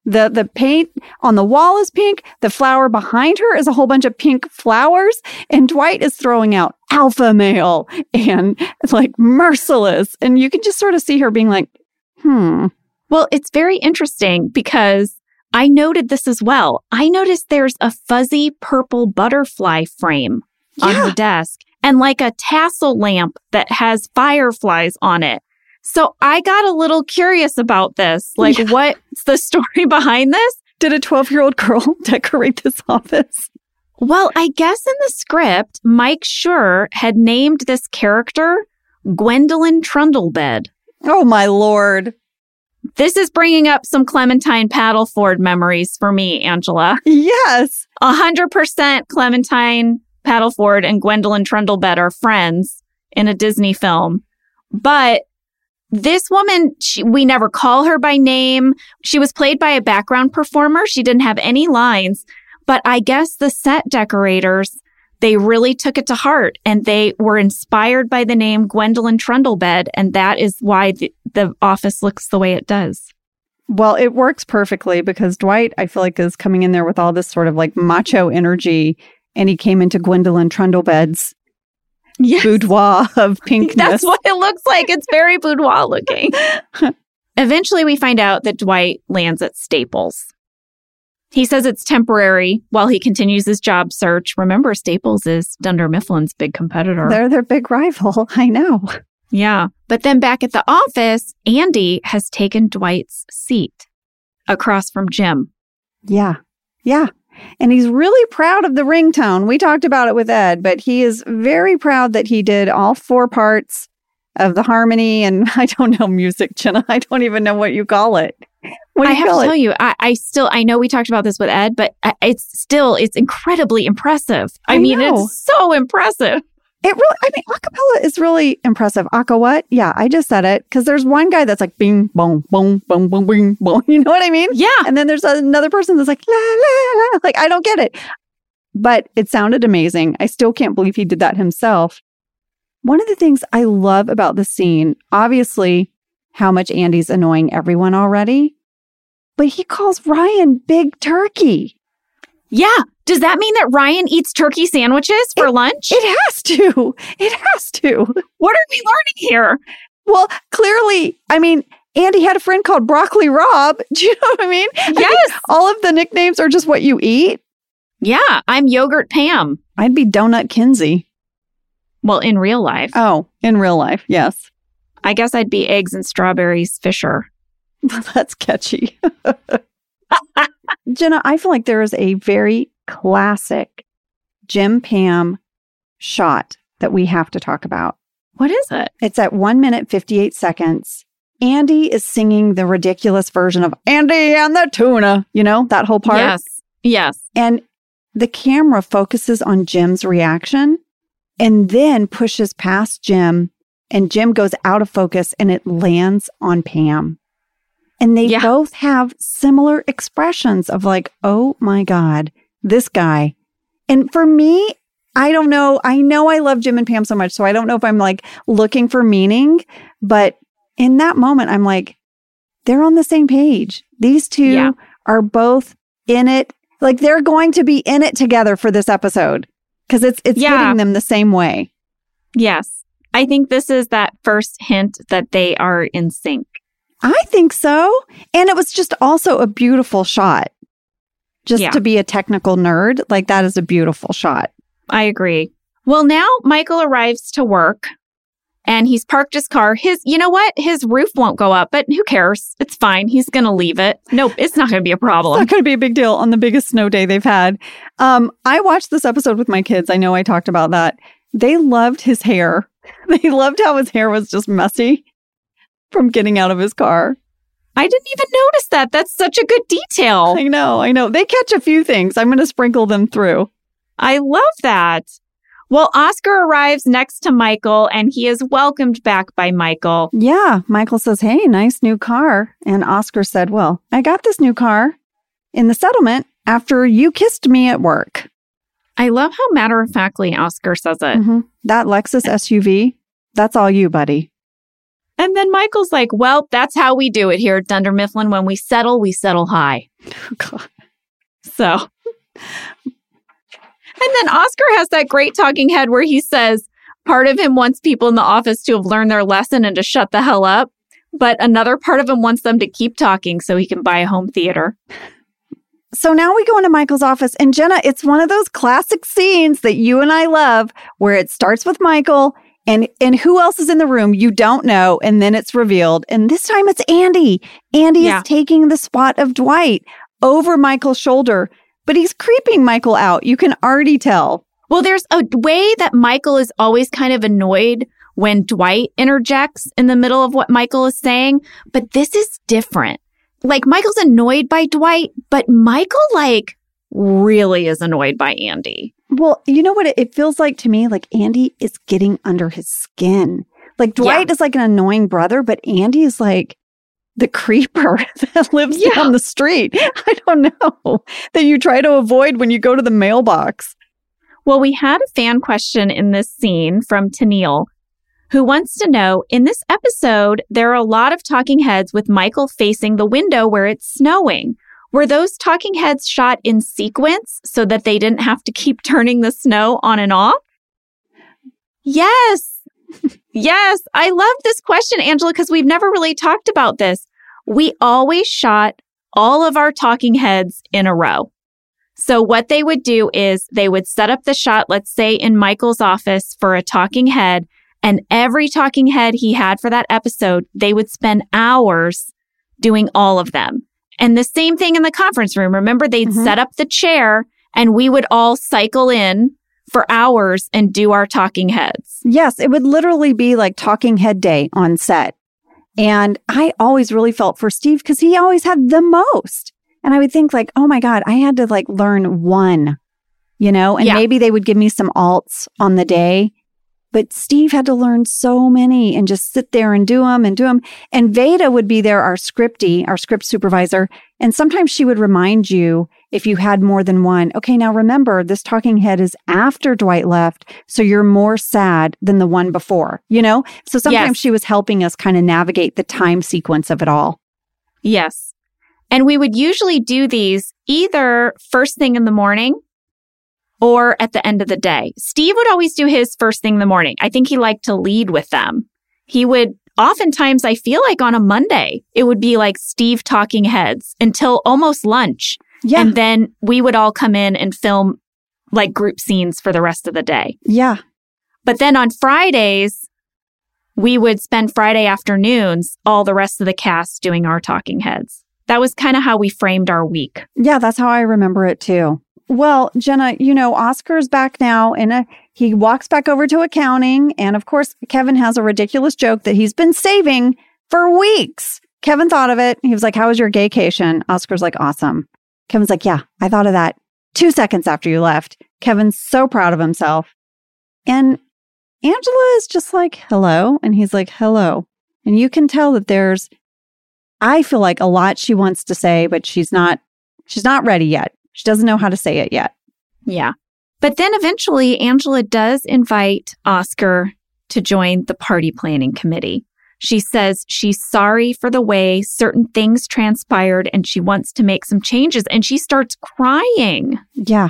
The the paint on the wall is pink. The flower behind her is a whole bunch of pink flowers. And Dwight is throwing out alpha male and like merciless. And you can just sort of see her being like, hmm. Well, it's very interesting because I noted this as well. I noticed there's a fuzzy purple butterfly frame on Yeah. her desk and like a tassel lamp that has fireflies on it. So I got a little curious about this. Like, Yeah. what's the story behind this? Did a twelve-year-old girl decorate this office? Well, I guess in the script, Mike Schur had named this character Gwendolyn Trundlebed. Oh, my Lord. This is bringing up some Clementine Paddleford memories for me, Angela. Yes. A hundred percent Clementine Paddleford and Gwendolyn Trundlebed are friends in a Disney film. But this woman, she, we never call her by name. She was played by a background performer. She didn't have any lines. But I guess the set decorators, they really took it to heart and they were inspired by the name Gwendolyn Trundlebed. And that is why the, the office looks the way it does. Well, it works perfectly because Dwight, I feel like, is coming in there with all this sort of like macho energy. And he came into Gwendolyn Trundlebed's Yes. boudoir of pinkness. That's what it looks like. It's very boudoir looking. Eventually, we find out that Dwight lands at Staples. He says it's temporary while he continues his job search. Remember, Staples is Dunder Mifflin's big competitor. They're their big rival. I know. Yeah. But then back at the office, Andy has taken Dwight's seat across from Jim. Yeah. Yeah. And he's really proud of the ringtone. We talked about it with Ed, but he is very proud that he did all four parts of the harmony. And I don't know music, Jenna. I don't even know what you call it. What do I you have call to it? tell you, I, I still, I know we talked about this with Ed, but I, it's still, it's incredibly impressive. I, I mean, know. it's so impressive. It really, I mean, acapella is really impressive. Aka what? Yeah, I just said it because there's one guy that's like bing, boom, boom, boom, boom, bing, boom. You know what I mean? Yeah. And then there's another person that's like la la la. Like I don't get it, but it sounded amazing. I still can't believe he did that himself. One of the things I love about the scene, obviously, how much Andy's annoying everyone already, but he calls Ryan Big Turkey. Yeah. Does that mean that Ryan eats turkey sandwiches for lunch? It has to. It has to. What are we learning here? Well, clearly, I mean, Andy had a friend called Broccoli Rob. Do you know what I mean? I think Yes. all of the nicknames are just what you eat. Yeah, I'm Yogurt Pam. I'd be Donut Kinsey. Well, in real life. Oh, in real life, yes. I guess I'd be Eggs and Strawberries Fisher. That's catchy. Jenna, I feel like there is a very classic Jim Pam shot that we have to talk about. What is it? It's at one minute, fifty-eight seconds. Andy is singing the ridiculous version of Andy and the Tuna, you know, that whole part. Yes. Yes. And the camera focuses on Jim's reaction and then pushes past Jim, and Jim goes out of focus and it lands on Pam. And they Yeah. both have similar expressions of like, oh my God, this guy. And for me, I don't know. I know I love Jim and Pam so much, so I don't know if I'm like looking for meaning, but in that moment, I'm like, they're on the same page. These two Yeah. are both in it. Like they're going to be in it together for this episode because it's it's Yeah. hitting them the same way. Yes. I think this is that first hint that they are in sync. I think so. And it was just also a beautiful shot. Just Yeah. to be a technical nerd, like that is a beautiful shot. I agree. Well, now Michael arrives to work and he's parked his car. His, you know what? His roof won't go up, but who cares? It's fine. He's going to leave it. Nope, it's not going to be a It's problem. not going to be a big deal on the biggest snow day they've had. Um, I watched this episode with my kids. I know I talked about that. They loved his hair. They loved how his hair was just messy from getting out of his car. I didn't even notice that. That's such a good detail. I know, I know. They catch a few things. I'm going to sprinkle them through. I love that. Well, Oscar arrives next to Michael and he is welcomed back by Michael. Yeah, Michael says, hey, nice new car. And Oscar said, well, I got this new car in the settlement after you kissed me at work. I love how matter-of-factly Oscar says it. Mhm. That Lexus S U V, that's all you, buddy. And then Michael's like, well, that's how we do it here at Dunder Mifflin. When we settle, we settle high. Oh, God. So, and then Oscar has that great talking head where he says part of him wants people in the office to have learned their lesson and to shut the hell up. But another part of him wants them to keep talking so he can buy a home theater. So now we go into Michael's office. And Jenna, it's one of those classic scenes that you and I love where it starts with Michael and, and who else is in the room? You don't know. And then it's revealed. And this time it's Andy. Andy yeah. is taking the spot of Dwight over Michael's shoulder. But he's creeping Michael out. You can already tell. Well, there's a way that Michael is always kind of annoyed when Dwight interjects in the middle of what Michael is saying. But this is different. Like, Michael's annoyed by Dwight, but Michael, like, really is annoyed by Andy. Well, you know what it, it feels like to me? Like, Andy is getting under his skin. Like, Dwight yeah. is like an annoying brother, but Andy is like the creeper that lives yeah. down the street. I don't know. That you try to avoid when you go to the mailbox. Well, we had a fan question in this scene from Tennille, who wants to know, in this episode, there are a lot of talking heads with Michael facing the window where it's snowing. Were those talking heads shot in sequence so that they didn't have to keep turning the snow on and off? Yes. Yes. I love this question, Angela, because we've never really talked about this. We always shot all of our talking heads in a row. So what they would do is they would set up the shot, let's say in Michael's office for a talking head, and every talking head he had for that episode, they would spend hours doing all of them. And the same thing in the conference room. Remember, they'd mm-hmm. set up the chair and we would all cycle in for hours and do our talking heads. Yes, it would literally be like talking head day on set. And I always really felt for Steve because he always had the most. And I would think like, oh my God, I had to like learn one, you know, and yeah. maybe they would give me some alts on the day. But Steve had to learn so many and just sit there and do them and do them. And Veda would be there, our scripty, our script supervisor. And sometimes she would remind you if you had more than one. Okay, now remember, this talking head is after Dwight left. So you're more sad than the one before, you know? So sometimes yes. she was helping us kind of navigate the time sequence of it all. Yes. And we would usually do these either first thing in the morning or at the end of the day. Steve would always do his first thing in the morning. I think he liked to lead with them. He would, oftentimes, I feel like on a Monday, it would be like Steve talking heads until almost lunch. Yeah. And then we would all come in and film like group scenes for the rest of the day. Yeah. But then on Fridays, we would spend Friday afternoons, all the rest of the cast doing our talking heads. That was kind of how we framed our week. Yeah, that's how I remember it too. Well, Jenna, you know, Oscar's back now and uh, he walks back over to accounting. And of course, Kevin has a ridiculous joke that he's been saving for weeks. Kevin thought of it. He was like, how was your gaycation? Oscar's like, awesome. Kevin's like, yeah, I thought of that two seconds after you left. Kevin's so proud of himself. And Angela is just like, hello. And he's like, hello. And you can tell that there's, I feel like a lot she wants to say, but she's not, she's not ready yet. She doesn't know how to say it yet. Yeah. But then eventually, Angela does invite Oscar to join the party planning committee. She says she's sorry for the way certain things transpired and she wants to make some changes. And she starts crying. Yeah.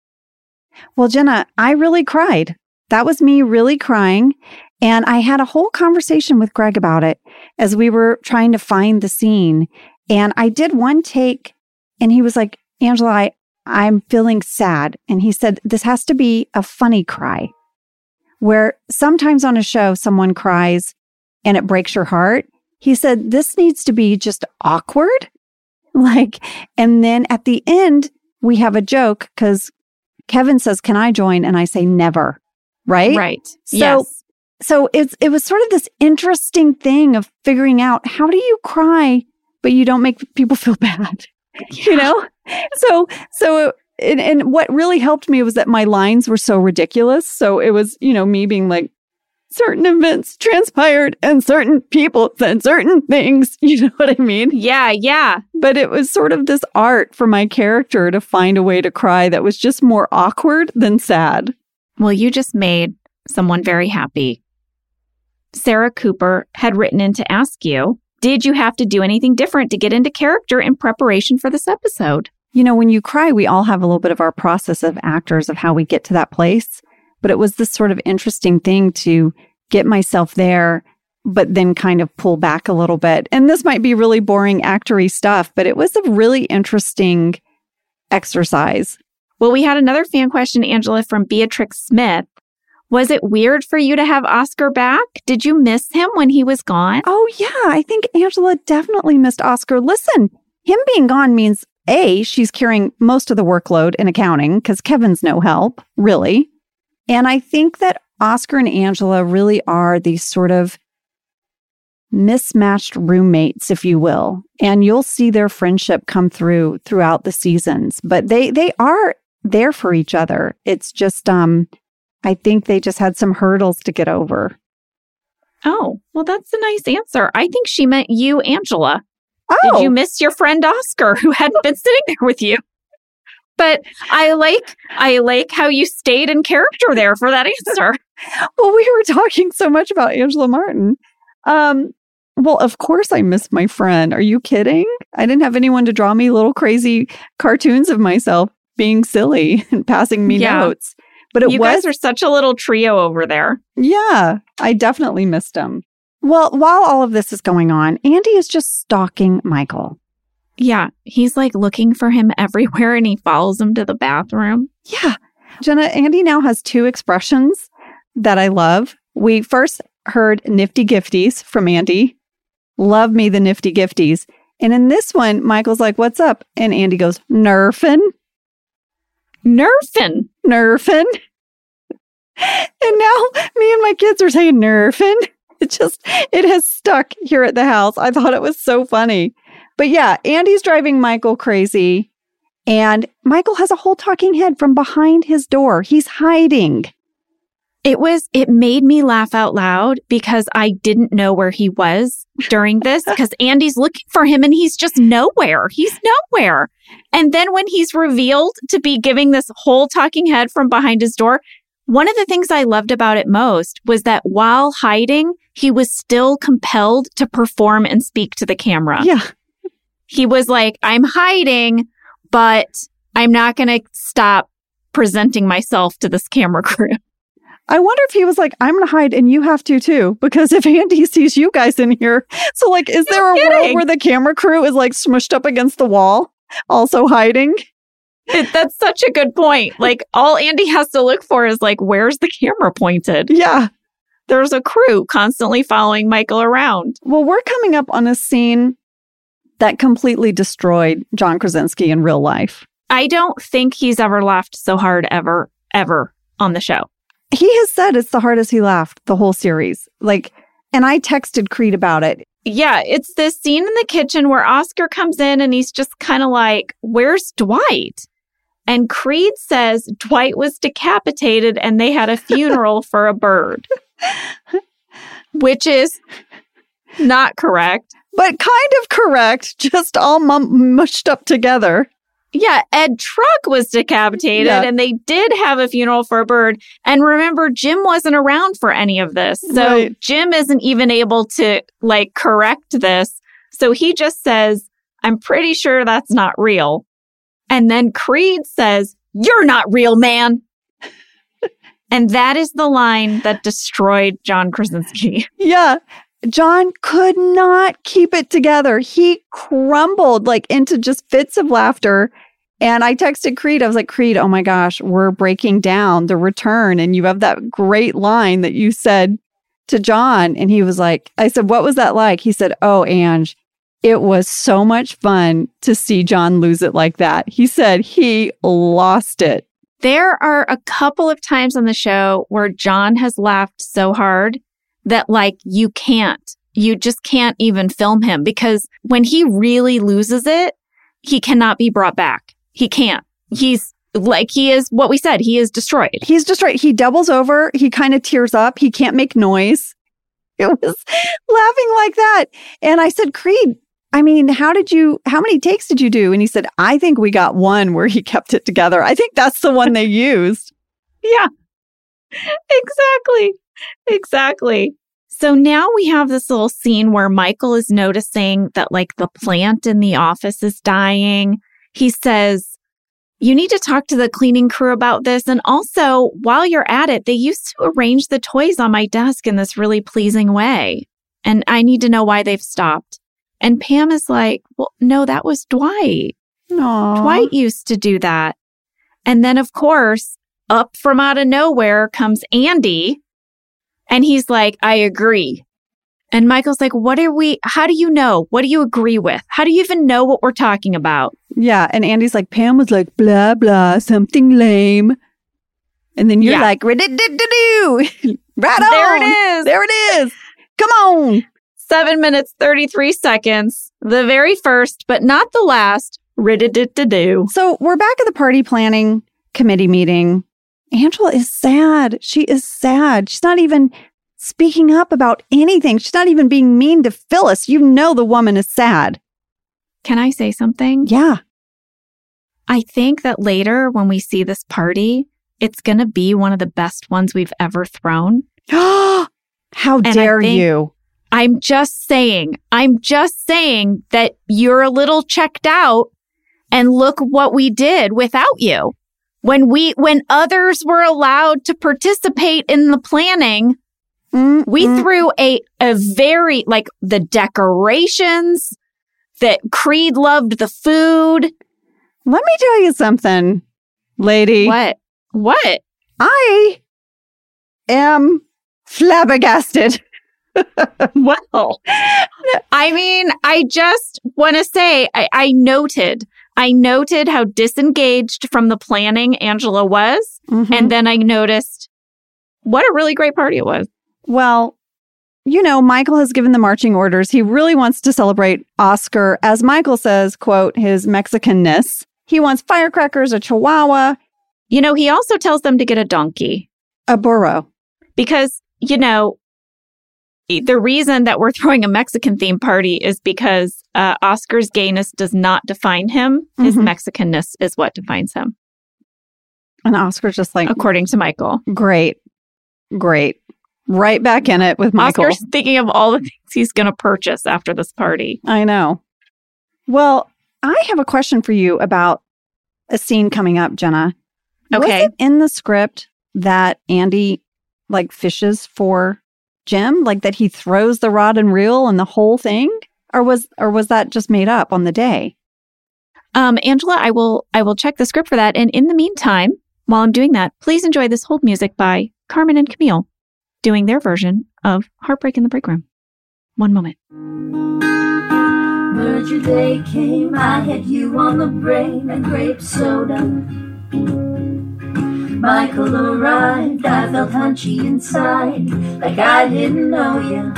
Well, Jenna, I really cried. That was me really crying. And I had a whole conversation with Greg about it as we were trying to find the scene. And I did one take and he was like, Angela, I, I'm feeling sad. And he said, this has to be a funny cry, where sometimes on a show, someone cries and it breaks your heart. He said, this needs to be just awkward. Like, and then at the end, we have a joke because Kevin says, can I join? And I say, never. Right? Right. So, yes. So it's, it was sort of this interesting thing of figuring out, how do you cry, but you don't make people feel bad? Yeah. You know? So, so, and, and what really helped me was that my lines were so ridiculous. So it was, you know, me being like, certain events transpired and certain people said certain things. You know what I mean? Yeah, yeah. But it was sort of this art for my character to find a way to cry that was just more awkward than sad. Well, you just made someone very happy. Sarah Cooper had written in to ask you, did you have to do anything different to get into character in preparation for this episode? You know, when you cry, we all have a little bit of our process of actors of how we get to that place. But it was this sort of interesting thing to get myself there, but then kind of pull back a little bit. And this might be really boring actory stuff, but it was a really interesting exercise. Well, we had another fan question, Angela, from Beatrix Smith. Was it weird for you to have Oscar back? Did you miss him when he was gone? Oh, yeah. I think Angela definitely missed Oscar. Listen, him being gone means, A, she's carrying most of the workload in accounting because Kevin's no help, really. And I think that Oscar and Angela really are these sort of mismatched roommates, if you will. And you'll see their friendship come through throughout the seasons. But they they are there for each other. It's just, um, I think they just had some hurdles to get over. Oh, well, that's a nice answer. I think she meant you, Angela. Oh. Did you miss your friend Oscar, who hadn't been sitting there with you? But I like I like how you stayed in character there for that answer. Well, we were talking so much about Angela Martin. Um, well, of course I missed my friend. Are you kidding? I didn't have anyone to draw me little crazy cartoons of myself being silly and passing me Yeah. notes. But it you was guys are such a little trio over there. Yeah, I definitely missed him. Well, while all of this is going on, Andy is just stalking Michael. Yeah, he's like looking for him everywhere and he follows him to the bathroom. Yeah. Jenna, Andy now has two expressions that I love. We first heard nifty gifties from Andy. Love me the nifty gifties. And in this one, Michael's like, what's up? And Andy goes, nerfin'. Nerfin'. Nerfin'. And now me and my kids are saying nerfin'. It just, it has stuck here at the house. I thought it was so funny. But yeah, Andy's driving Michael crazy. And Michael has a whole talking head from behind his door. He's hiding. It was, it made me laugh out loud because I didn't know where he was during this because Andy's looking for him and he's just nowhere. He's nowhere. And then when he's revealed to be giving this whole talking head from behind his door, one of the things I loved about it most was that while hiding, he was still compelled to perform and speak to the camera. Yeah. He was like, I'm hiding, but I'm not going to stop presenting myself to this camera crew. I wonder if he was like, I'm going to hide and you have to too, because if Andy sees you guys in here. So like, is there a world where the camera crew is like smushed up against the wall, also hiding? It, that's such a good point. Like all Andy has to look for is like, where's the camera pointed? Yeah. There's a crew constantly following Michael around. Well, we're coming up on a scene that completely destroyed John Krasinski in real life. I don't think he's ever laughed so hard ever, ever on the show. He has said it's the hardest he laughed the whole series. Like, and I texted Creed about it. Yeah, it's this scene in the kitchen where Oscar comes in and he's just kind of like, where's Dwight? And Creed says Dwight was decapitated and they had a funeral for a bird, which is not correct. But kind of correct, just all mum- mushed up together. Yeah, Ed Truck was decapitated Yeah. and they did have a funeral for a bird. And remember, Jim wasn't around for any of this. So Right. Jim isn't even able to like correct this. So he just says, I'm pretty sure that's not real. And then Creed says, you're not real, man. And that is the line that destroyed John Krasinski. Yeah. John could not keep it together. He crumbled like into just fits of laughter. And I texted Creed. I was like, Creed, oh my gosh, we're breaking down the return. And you have that great line that you said to John. And he was like, I said, what was that like? He said, oh, Ange, it was so much fun to see John lose it like that. He said he lost it. There are a couple of times on the show where John has laughed so hard that like you can't, you just can't even film him because when he really loses it, he cannot be brought back. He can't. He's like, he is what we said, he is destroyed. He's destroyed. He doubles over. He kind of tears up. He can't make noise. It was laughing like that. And I said, Creed, I mean, how did you, how many takes did you do? And he said, I think we got one where he kept it together. I think that's the one they used. Yeah, exactly. Exactly. So now we have this little scene where Michael is noticing that like the plant in the office is dying. He says, you need to talk to the cleaning crew about this. And also, while you're at it, they used to arrange the toys on my desk in this really pleasing way. And I need to know why they've stopped. And Pam is like, well, no, that was Dwight. Aww. Dwight used to do that. And then, of course, up from out of nowhere comes Andy. And he's like, I agree. And Michael's like, what are we, how do you know? What do you agree with? How do you even know what we're talking about? Yeah. And Andy's like, Pam was like, blah, blah, something lame. And then you're Yeah. like, "Rid-did-did-did-doo." Right on. There it is. There it is. Come on. Seven minutes, thirty-three seconds. The very first, but not the last. Rid-a-did-to-do. So we're back at the party planning committee meeting. Angela is sad. She is sad. She's not even speaking up about anything. She's not even being mean to Phyllis. You know the woman is sad. Can I say something? Yeah. I think that later when we see this party, it's going to be one of the best ones we've ever thrown. How I dare think- you? I'm just saying, I'm just saying that you're a little checked out and look what we did without you. When we, when others were allowed to participate in the planning, Mm, we mm. threw a, a very, like the decorations, that Creed loved the food. Let me tell you something, lady. What? What? I am flabbergasted. Well, I mean, I just want to say, I, I noted, I noted how disengaged from the planning Angela was. Mhm. And then I noticed what a really great party it was. Well, you know, Michael has given the marching orders. He really wants to celebrate Oscar, as Michael says, quote, his Mexicanness. He wants firecrackers, a chihuahua, You know, he also tells them to get a donkey a burro. because, you know, the reason that we're throwing a Mexican themed party is because uh, Oscar's gayness does not define him. His Mhm. Mexicanness is what defines him, And Oscar's just like, according to Michael. great, great. Right back in it with Michael. Oscar's thinking of all the things he's going to purchase after this party. I know. Well, I have a question for you about a scene coming up, Jenna. Okay. Was it in the script that Andy like fishes for Jim, like that he throws the rod and reel and the whole thing, or was or was that just made up on the day? Um, Angela, I will I will check the script for that. And in the meantime, while I'm doing that, please enjoy this hold music by Carmen and Camille, doing their version of Heartbreak in the Break Room. One moment. Merger day came, I had you on the brain and grape soda. Michael arrived, I felt hunchy inside, like I didn't know ya.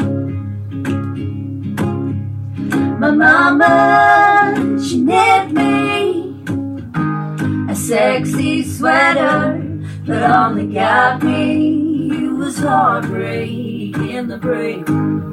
My mama, she knit me a sexy sweater, but only got me, it was heartbreak in the break room.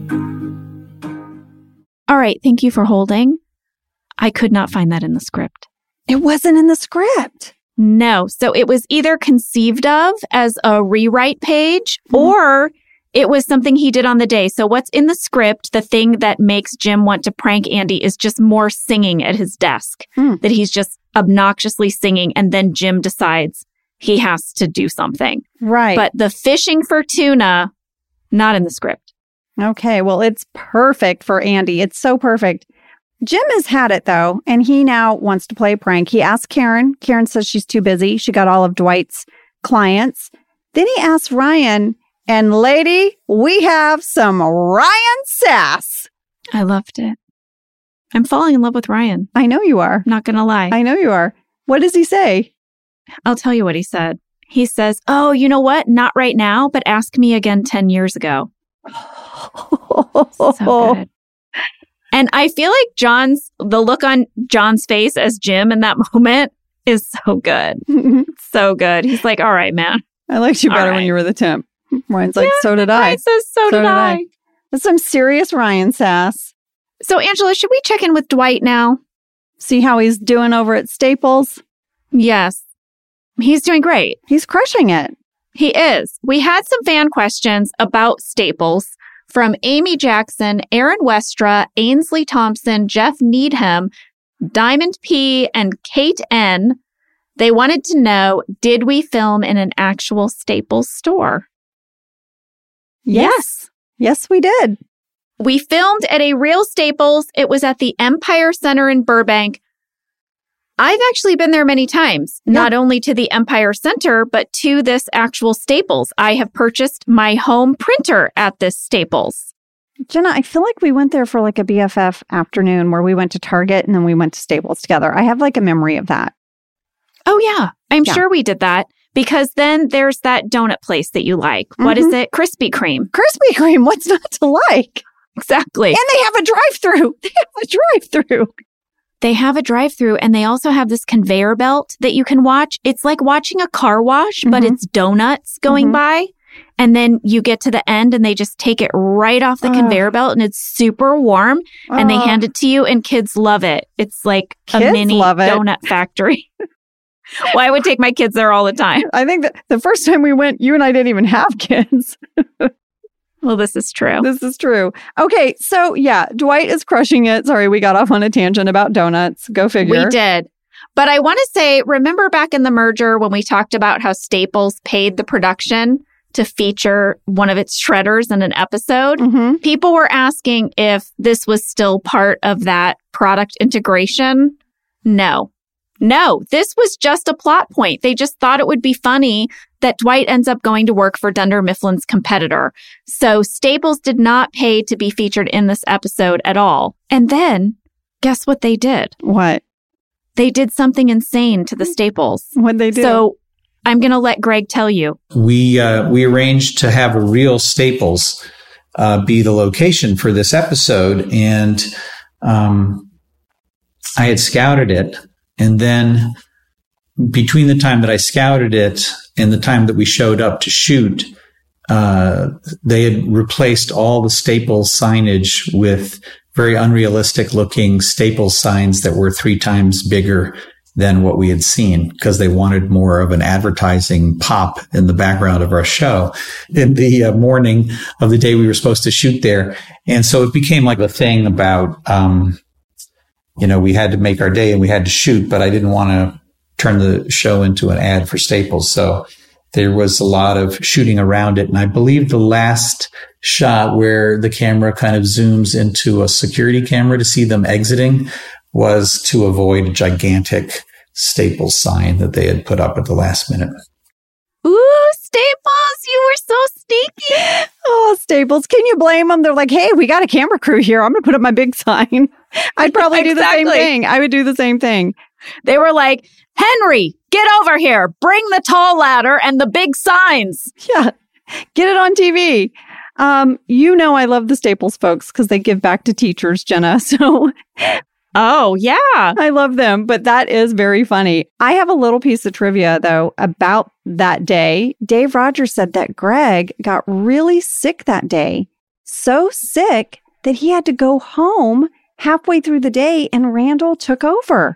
All right. Thank you for holding. I could not find that in the script. It wasn't in the script. No. So it was either conceived of as a rewrite page Mhm. or it was something he did on the day. So what's in the script, the thing that makes Jim want to prank Andy is just more singing at his desk, Hmm. that he's just obnoxiously singing. And then Jim decides he has to do something. Right. But the fishing for tuna, not in the script. Okay, well, it's perfect for Andy. It's so perfect. Jim has had it, though, and he now wants to play a prank. He asks Karen. Karen says she's too busy. She got all of Dwight's clients. Then he asks Ryan, and lady, we have some Ryan sass. I loved it. I'm falling in love with Ryan. I know you are. Not going to lie. I know you are. What does he say? I'll tell you what he said. He says, oh, you know what? Not right now, but ask me again ten years ago. So good. And I feel like John's, the look on John's face as Jim in that moment is so good. So good. He's like, all right, man. I liked you All better right. when you were the temp. Ryan's like, Yeah, so did I. Ryan says, so, did, I. That's some serious Ryan sass. So, Angela, should we check in with Dwight now? See how he's doing over at Staples? Yes. He's doing great. He's crushing it. He is. We had some fan questions about Staples. from Amy Jackson, Aaron Westra, Ainsley Thompson, Jeff Needham, Diamond P, and Kate N. They wanted to know, did we film in an actual Staples store? Yes. Yes. Yes, we did. We filmed at a real Staples. It was at the Empire Center in Burbank. I've actually been there many times, Yeah. not only to the Empire Center, but to this actual Staples. I have purchased my home printer at this Staples. Jenna, I feel like we went there for like a B F F afternoon where we went to Target and then we went to Staples together. I have like a memory of that. Oh, yeah. I'm Yeah. sure we did that because then there's that donut place that you like. What is it? Krispy Kreme. Krispy Kreme, what's not to like? Exactly. And they have a drive-through. They have a drive-through. They have a drive-through and they also have this conveyor belt that you can watch. It's like watching a car wash, but Mhm. it's donuts going Mhm. by. And then you get to the end and they just take it right off the Ugh. conveyor belt and it's super warm and they Ugh. hand it to you and kids love it. It's like a Kids mini love it. donut factory. Well, I would take my kids there all the time. I think that the first time we went, you and I didn't even have kids. Well, this is true. This is true. Okay, so yeah, Dwight is crushing it. Sorry, we got off on a tangent about donuts. Go figure. We did. But I want to say, remember back in the merger when we talked about how Staples paid the production to feature one of its shredders in an episode? Mm-hmm. People were asking if this was still part of that product integration. No. No, this was just a plot point. They just thought it would be funny that Dwight ends up going to work for Dunder Mifflin's competitor. So Staples did not pay to be featured in this episode at all. And then, guess what they did? What? They did something insane to the Staples. What'd they do? So I'm going to let Greg tell you. We uh, we arranged to have a real Staples uh, be the location for this episode, and um, I had scouted it, and then between the time that I scouted it and the time that we showed up to shoot, uh, they had replaced all the Staples signage with very unrealistic looking Staples signs that were three times bigger than what we had seen because they wanted more of an advertising pop in the background of our show in the uh, morning of the day we were supposed to shoot there. And so it became like a thing about, um, you know, we had to make our day and we had to shoot, but I didn't want to turn the show into an ad for Staples. So there was a lot of shooting around it. And I believe the last shot where the camera kind of zooms into a security camera to see them exiting was to avoid a gigantic Staples sign that they had put up at the last minute. Ooh, Staples, you were so sneaky. Oh, Staples. Can you blame them? They're like, hey, we got a camera crew here. I'm going to put up my big sign. I'd probably do the same Exactly. thing. I would do the same thing. They were like, Henry, get over here. Bring the tall ladder and the big signs. Yeah. Get it on T V. Um, you know I love the Staples folks because they give back to teachers, Jenna. So Oh, yeah. I love them, but that is very funny. I have a little piece of trivia, though, about that day. Dave Rogers said that Greg got really sick that day. So sick that he had to go home halfway through the day and Randall took over.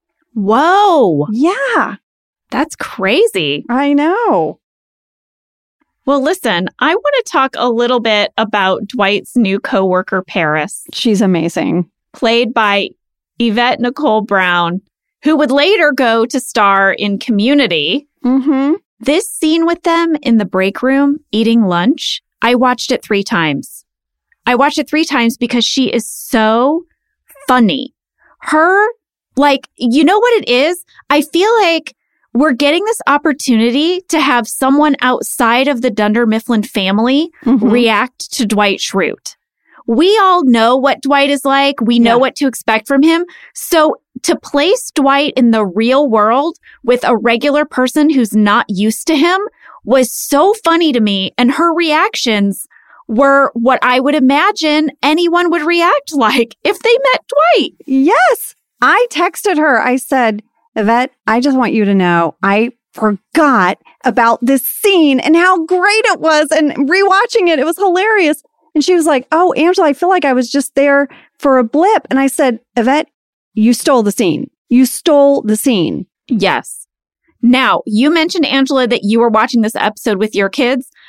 Whoa. Yeah, That's crazy. I know. Well, listen, I want to talk a little bit about Dwight's new coworker, Paris, She's amazing. played by Yvette Nicole Brown, who would later go to star in Community. Mm-hmm. This scene with them in the break room eating lunch, I watched it three times. I watched it three times because she is so funny. Her, like, you know what it is? I feel like we're getting this opportunity to have someone outside of the Dunder Mifflin family Mhm. react to Dwight Schrute. We all know what Dwight is like. We know Yeah. what to expect from him. So to place Dwight in the real world with a regular person who's not used to him was so funny to me. And her reactions were what I would imagine anyone would react like if they met Dwight. Yes. I texted her. I said, Yvette, I just want you to know I forgot about this scene and how great it was. And rewatching it, it was hilarious. And she was like, oh, Angela, I feel like I was just there for a blip. And I said, Yvette, you stole the scene. You stole the scene. Yes. Now, you mentioned, Angela, that you were watching this episode with your kids.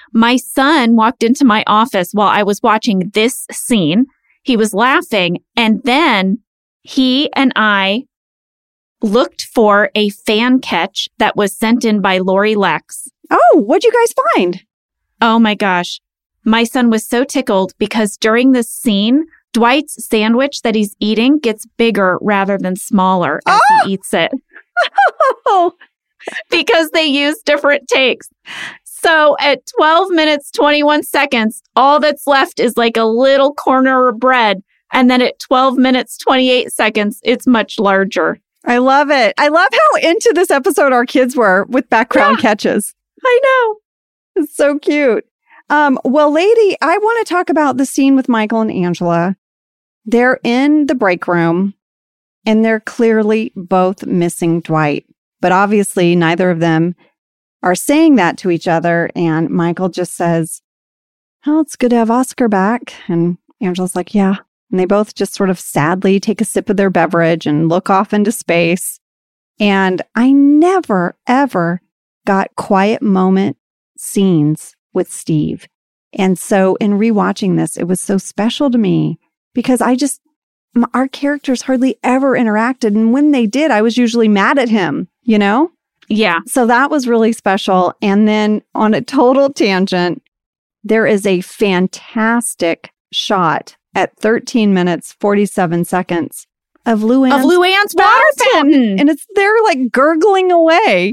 My son walked into my office while I was watching this scene. He was laughing, and then he and I looked for a fan catch that was sent in by Lori Lex. Oh, what'd you guys find? Oh my gosh. My son was so tickled because during this scene, Dwight's sandwich that he's eating gets bigger rather than smaller as oh! he eats it. Oh, because they use different takes. So at twelve minutes, twenty-one seconds, all that's left is like a little corner of bread. And then at twelve minutes, twenty-eight seconds, it's much larger. I love it. I love how into this episode our kids were with background Yeah. catches. I know. It's so cute. Um, well, lady, I want to talk about the scene with Michael and Angela. They're in the break room, and they're clearly both missing Dwight. But obviously, neither of them are saying that to each other. And Michael just says, oh, it's good to have Oscar back. And Angela's like, yeah. And they both just sort of sadly take a sip of their beverage and look off into space. And I never, ever got quiet moment scenes with Steve. And so in rewatching this, it was so special to me because I just, m- our characters hardly ever interacted. And when they did, I was usually mad at him, you know? Yeah. So that was really special. And then on a total tangent, there is a fantastic shot at thirteen minutes, forty-seven seconds of Luann's, Of Luann's water fountain. And it's there like gurgling away.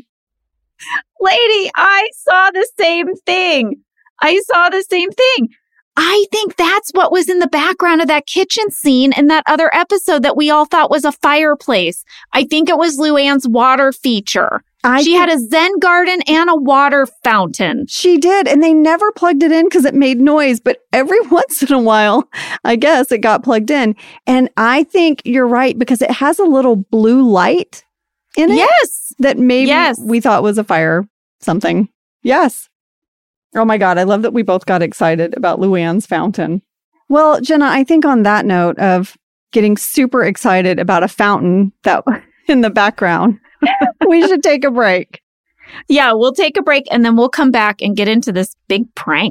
Lady, I saw the same thing. I saw the same thing. I think that's what was in the background of that kitchen scene in that other episode that we all thought was a fireplace. I think it was Luann's water feature. I she think- had a Zen garden and a water fountain. She did, and they never plugged it in because it made noise, but every once in a while, I guess it got plugged in. And I think you're right because it has a little blue light in it Yes. that maybe Yes. we thought was a fire something. Yes. Oh my God, I love that we both got excited about Luann's fountain. Well, Jenna, I think on that note of getting super excited about a fountain that in the background, we should take a break. Yeah, we'll take a break and then we'll come back and get into this big prank.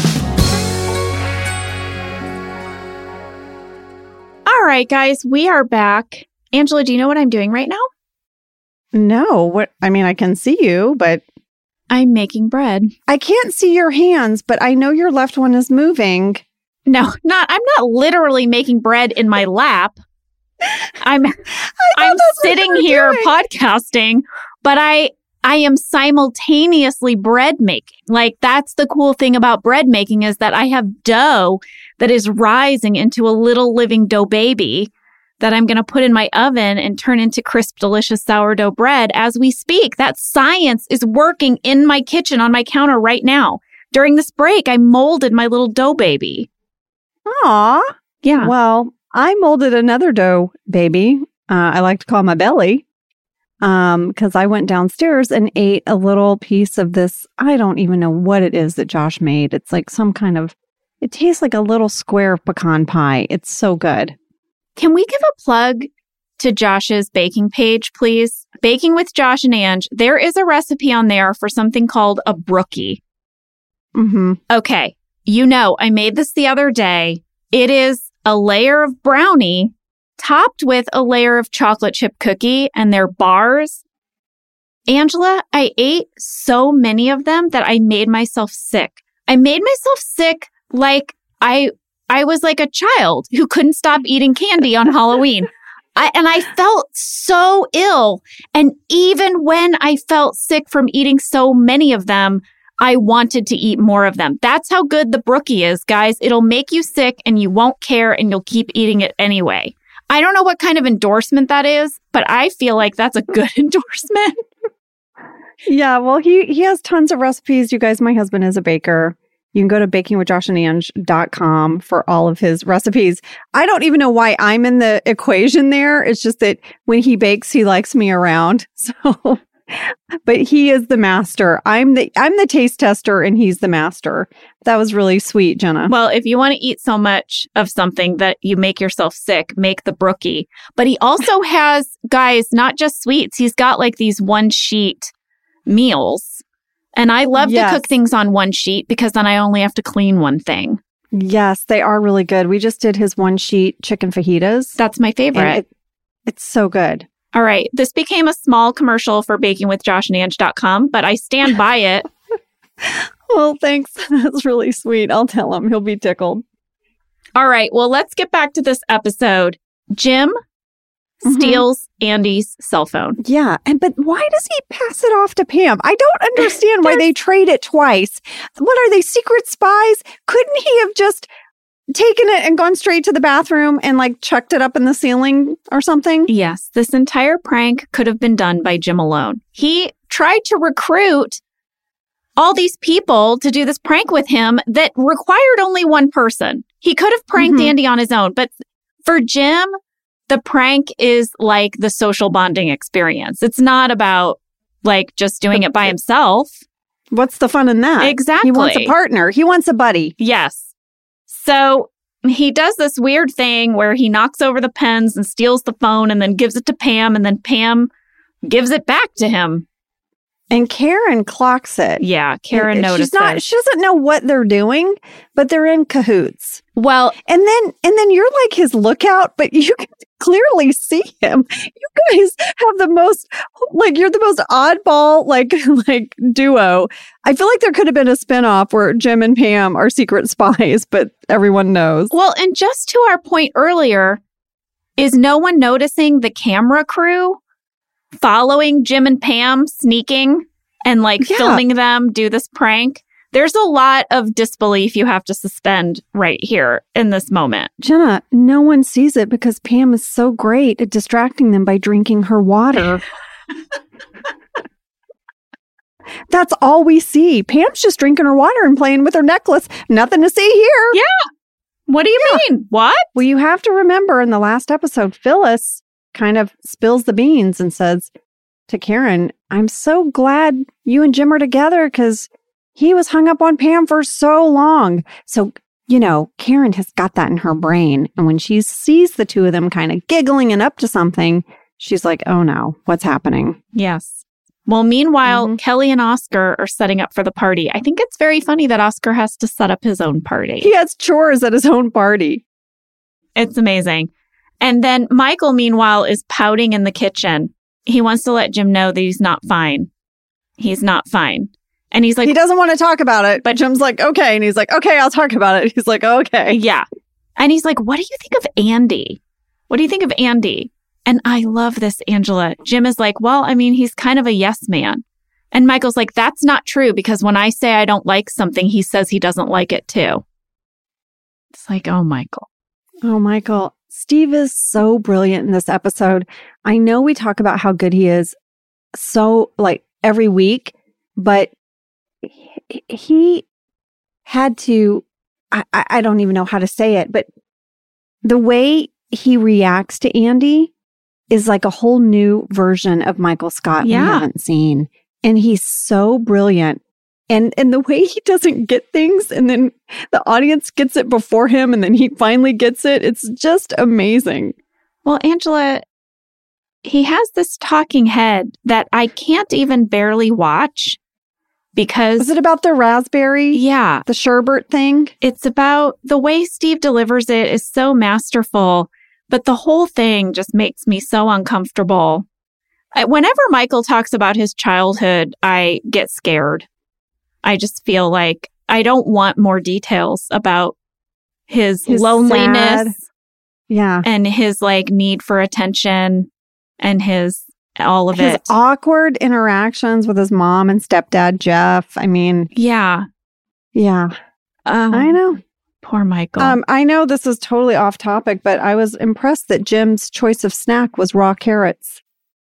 All right, guys, we are back. Angela, do you know what I'm doing right now? No, what? I mean, I can see you, but I'm making bread. I can't see your hands, but I know your left one is moving. No, not. I'm not literally making bread in my lap. I'm I'm that's what you sitting were here doing. podcasting, but I I am simultaneously bread making. Like that's the cool thing about bread making is that I have dough that is rising into a little living dough baby that I'm going to put in my oven and turn into crisp, delicious sourdough bread as we speak. That science is working in my kitchen on my counter right now. During this break, I molded my little dough baby. Aw. Yeah. Well, I molded another dough baby. Uh, I like to call my belly. Um, because I went downstairs and ate a little piece of this. I don't even know what it is that Josh made. It's like some kind of, it tastes like a little square pecan pie. It's so good. Can we give a plug to Josh's baking page, please? Baking with Josh and Ange. There is a recipe on there for something called a brookie. Mm-hmm. Okay. You know, I made this the other day. It is a layer of brownie topped with a layer of chocolate chip cookie and their bars. Angela, I ate so many of them that I made myself sick. I made myself sick like I I was like a child who couldn't stop eating candy on Halloween. I, and I felt so ill. And even when I felt sick from eating so many of them, I wanted to eat more of them. That's how good the brookie is, guys. It'll make you sick and you won't care and you'll keep eating it anyway. I don't know what kind of endorsement that is, but I feel like that's a good endorsement. Yeah, well, he, he has tons of recipes. You guys, my husband is a baker. You can go to baking with josh and ange dot com for all of his recipes. I don't even know why I'm in the equation there. It's just that when he bakes, he likes me around. So, but he is the master. I'm the I'm the taste tester and he's the master. That was really sweet, Jenna. Well, if you want to eat so much of something that you make yourself sick, make the brookie. But he also has, guys, not just sweets. He's got like these one sheet meals. And I love Yes. to cook things on one sheet because then I only have to clean one thing. Yes, they are really good. We just did his one sheet chicken fajitas. That's my and favorite. it, it's so good. All right. This became a small commercial for baking with josh and ange dot com, but I stand by it. Well, thanks. That's really sweet. I'll tell him. He'll be tickled. All right. Well, let's get back to this episode. Jim Mhm. steals Andy's cell phone. Yeah. And but why does he pass it off to Pam? I don't understand why they trade it twice. What are they, secret spies? Couldn't he have just taken it and gone straight to the bathroom and like chucked it up in the ceiling or something? Yes, this entire prank could have been done by Jim alone. He tried to recruit all these people to do this prank with him that required only one person. He could have pranked Mhm. Andy on his own, but for Jim, the prank is like the social bonding experience. It's not about like just doing it by himself. What's the fun in that? Exactly. He wants a partner. He wants a buddy. Yes. So he does this weird thing where he knocks over the pens and steals the phone and then gives it to Pam, and then Pam gives it back to him. And Karen clocks it. Yeah, Karen And notices. She's not, she doesn't know what they're doing, but they're in cahoots. Well, And then and then you're like his lookout, but you can clearly see him. You guys have the most like you're the most oddball like like duo. I feel like there could have been a spinoff where Jim and Pam are secret spies, but everyone knows. well, and just to our point earlier, is no one noticing the camera crew following Jim and Pam sneaking and like Yeah. filming them do this prank? There's a lot of disbelief you have to suspend right here in this moment. Jenna, no one sees it because Pam is so great at distracting them by drinking her water. That's all we see. Pam's just drinking her water and playing with her necklace. Nothing to see here. Yeah. What do you mean? What? Well, you have to remember in the last episode, Phyllis kind of spills the beans and says to Karen, I'm so glad you and Jim are together because he was hung up on Pam for so long. So, you know, Karen has got that in her brain. And when she sees the two of them kind of giggling and up to something, she's like, oh no, what's happening? Yes. Well, meanwhile, Mhm. Kelly and Oscar are setting up for the party. I think it's very funny that Oscar has to set up his own party. He has chores at his own party. It's amazing. And then Michael, meanwhile, is pouting in the kitchen. He wants to let Jim know that he's not fine. He's not fine. And he's like, He doesn't want to talk about it, but Jim's like, okay. And he's like, okay, I'll talk about it. He's like, okay. yeah. And he's like, what do you think of Andy? What do you think of Andy? And I love this, Angela. Jim is like, well, I mean, he's kind of a yes man. And Michael's like, that's not true because when I say I don't like something, he says he doesn't like it too. It's like, oh, Michael. Oh, Michael. Steve is so brilliant in this episode. I know we talk about how good he is so like every week, but he, he had to, I, I I don't even know how to say it, but the way he reacts to Andy is like a whole new version of Michael Scott we Yeah. haven't seen. And he's so brilliant. And and the way he doesn't get things and then the audience gets it before him and then he finally gets it, it's just amazing. Well, Angela, he has this talking head that I can't even barely watch because, Is it about the raspberry, yeah, the sherbet thing? it's about the way Steve delivers it is so masterful, but the whole thing just makes me so uncomfortable. I, whenever Michael talks about his childhood, I get scared. I just feel like I don't want more details about his, His loneliness sad- Yeah. and his like need for attention and his all of His it. awkward interactions with his mom and stepdad, Jeff. I mean, yeah. yeah, Um, I know. Poor Michael. Um, I know this is totally off topic, but I was impressed that Jim's choice of snack was raw carrots.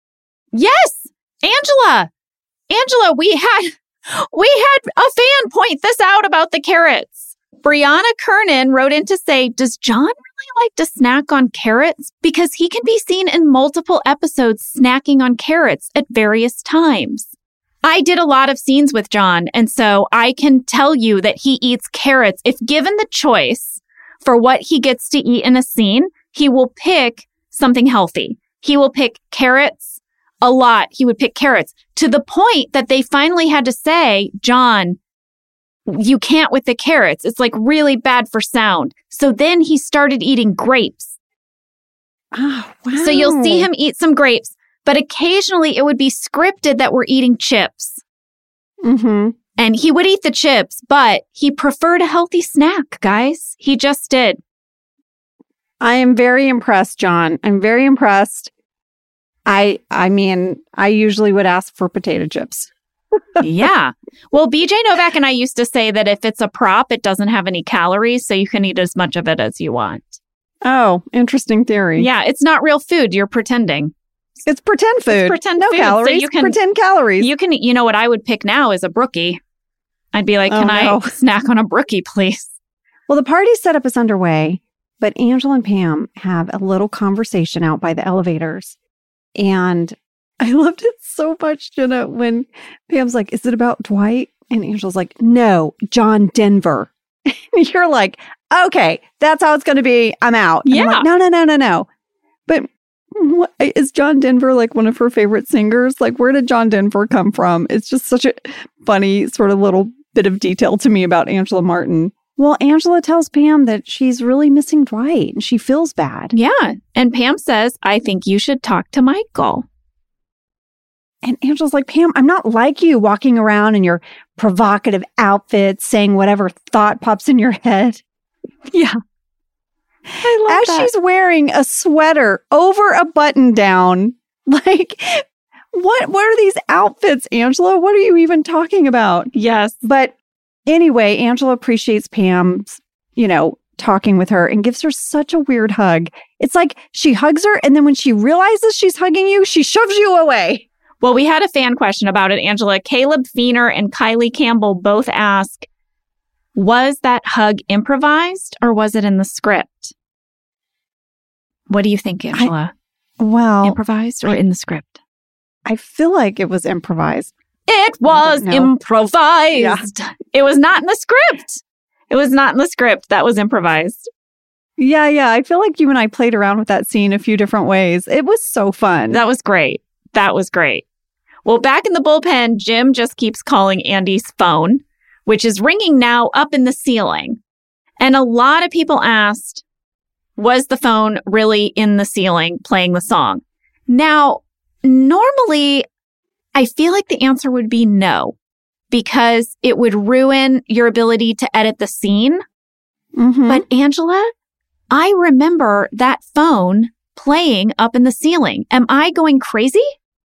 Yes, Angela. Angela, we had we had a fan point this out about the carrots. Brianna Kernan wrote in to say, does John really like to snack on carrots? Because he can be seen in multiple episodes snacking on carrots at various times. I did a lot of scenes with John, and so I can tell you that he eats carrots. If given the choice for what he gets to eat in a scene, he will pick something healthy. He will pick carrots, a lot. He would pick carrots to the point that they finally had to say, John, you can't with the carrots. It's like really bad for sound. So then he started eating grapes. Oh, wow. So you'll see him eat some grapes, but occasionally it would be scripted that we're eating chips. Mm-hmm. And he would eat the chips, but he preferred a healthy snack, guys. He just did. I am very impressed, John. I'm very impressed. I I mean, I usually would ask for potato chips. Yeah. Well, B J Novak and I used to say that if it's a prop, it doesn't have any calories, so you can eat as much of it as you want. Oh, interesting theory. Yeah, it's not real food. You're pretending. It's pretend food. It's pretend no food. calories. So you can, pretend calories. You can, you know what I would pick now is a brookie. I'd be like, Oh, can no. I snack on a brookie, please? Well, the party setup is underway, but Angela and Pam have a little conversation out by the elevators. And I loved it so much, Jenna, when Pam's like, is it about Dwight? And Angela's like, no, John Denver. And you're like, okay, that's how it's going to be. I'm out. And I'm Yeah. like, no, no, no, no, no. But what, is John Denver like one of her favorite singers? Like, where did John Denver come from? It's just such a funny sort of little bit of detail to me about Angela Martin. Well, Angela tells Pam that she's really missing Dwight and she feels bad. Yeah. And Pam says, I think you should talk to Michael. And Angela's like, Pam, I'm not like you walking around in your provocative outfits, saying whatever thought pops in your head. Yeah. I love As that. she's wearing a sweater over a button down. Like, what, what are these outfits, Angela? What are you even talking about? Yes. But anyway, Angela appreciates Pam's, you know, talking with her and gives her such a weird hug. It's like she hugs her, and then when she realizes she's hugging you, she shoves you away. Well, we had a fan question about it, Angela. Caleb Feener and Kylie Campbell both ask, was that hug improvised or was it in the script? What do you think, Angela? Well, improvised or in the script? I feel like it was improvised. It was know. improvised. Yeah. It was not in the script. It was not in the script. That was improvised. Yeah, yeah. I feel like you and I played around with that scene a few different ways. It was so fun. That was great. That was great. Well, back in the bullpen, Jim just keeps calling Andy's phone, which is ringing now up in the ceiling. And a lot of people asked, was the phone really in the ceiling playing the song? Now, normally, I feel like the answer would be no, because it would ruin your ability to edit the scene. Mm-hmm. But Angela, I remember that phone playing up in the ceiling. Am I going crazy?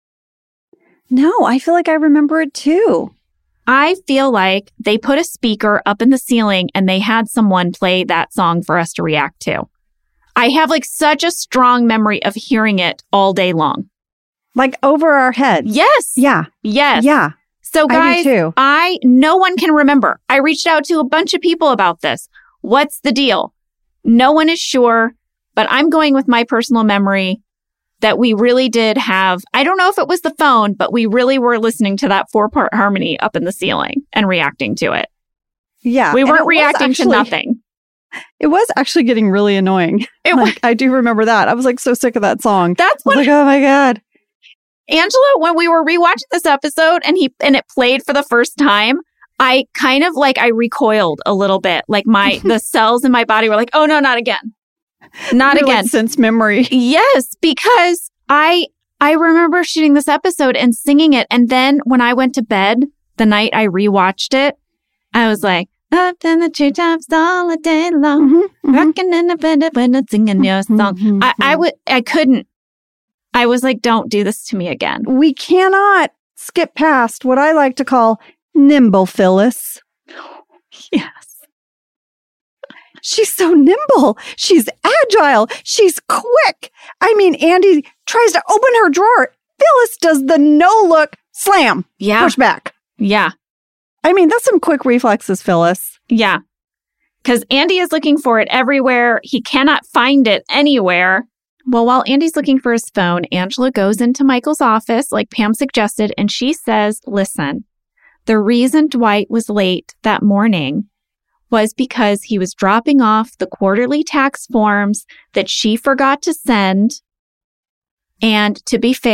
No, I feel like I remember it too. I feel like they put a speaker up in the ceiling and they had someone play that song for us to react to. I have like such a strong memory of hearing it all day long. Like over our heads. Yes. Yeah. Yes. Yeah. So guys, I do too. I, no one can remember. I reached out to a bunch of people about this. What's the deal? No one is sure, but I'm going with my personal memory that we really did have, I don't know if it was the phone, but we really were listening to that four-part harmony up in the ceiling and reacting to it. Yeah. We and weren't it was reacting actually, to nothing. It was actually getting really annoying. It like, I do remember that. I was like so sick of that song. That's I was what like, oh my God. Angela, when we were rewatching this episode and he and it played for the first time, I kind of like I recoiled a little bit. Like my the cells in my body were like, oh no, not again. Not You're again. Like sense memory. Yes, because I I remember shooting this episode and singing it. And then when I went to bed the night I rewatched it, I was like, up in the treetops all day long, Mm-hmm, mm-hmm. rocking in the bed when I'm singing your song. Mm-hmm, I, I would I couldn't. I was like, don't do this to me again. We cannot skip past what I like to call nimble Phyllis. Yes. She's so nimble. She's agile. She's quick. I mean, Andy tries to open her drawer. Phyllis does the no-look slam. Yeah. Push back. Yeah. I mean, that's some quick reflexes, Phyllis. Yeah. Because Andy is looking for it everywhere. He cannot find it anywhere. Well, while Andy's looking for his phone, Angela goes into Michael's office, like Pam suggested, and she says, listen, the reason Dwight was late that morning was because he was dropping off the quarterly tax forms that she forgot to send. And to be fair,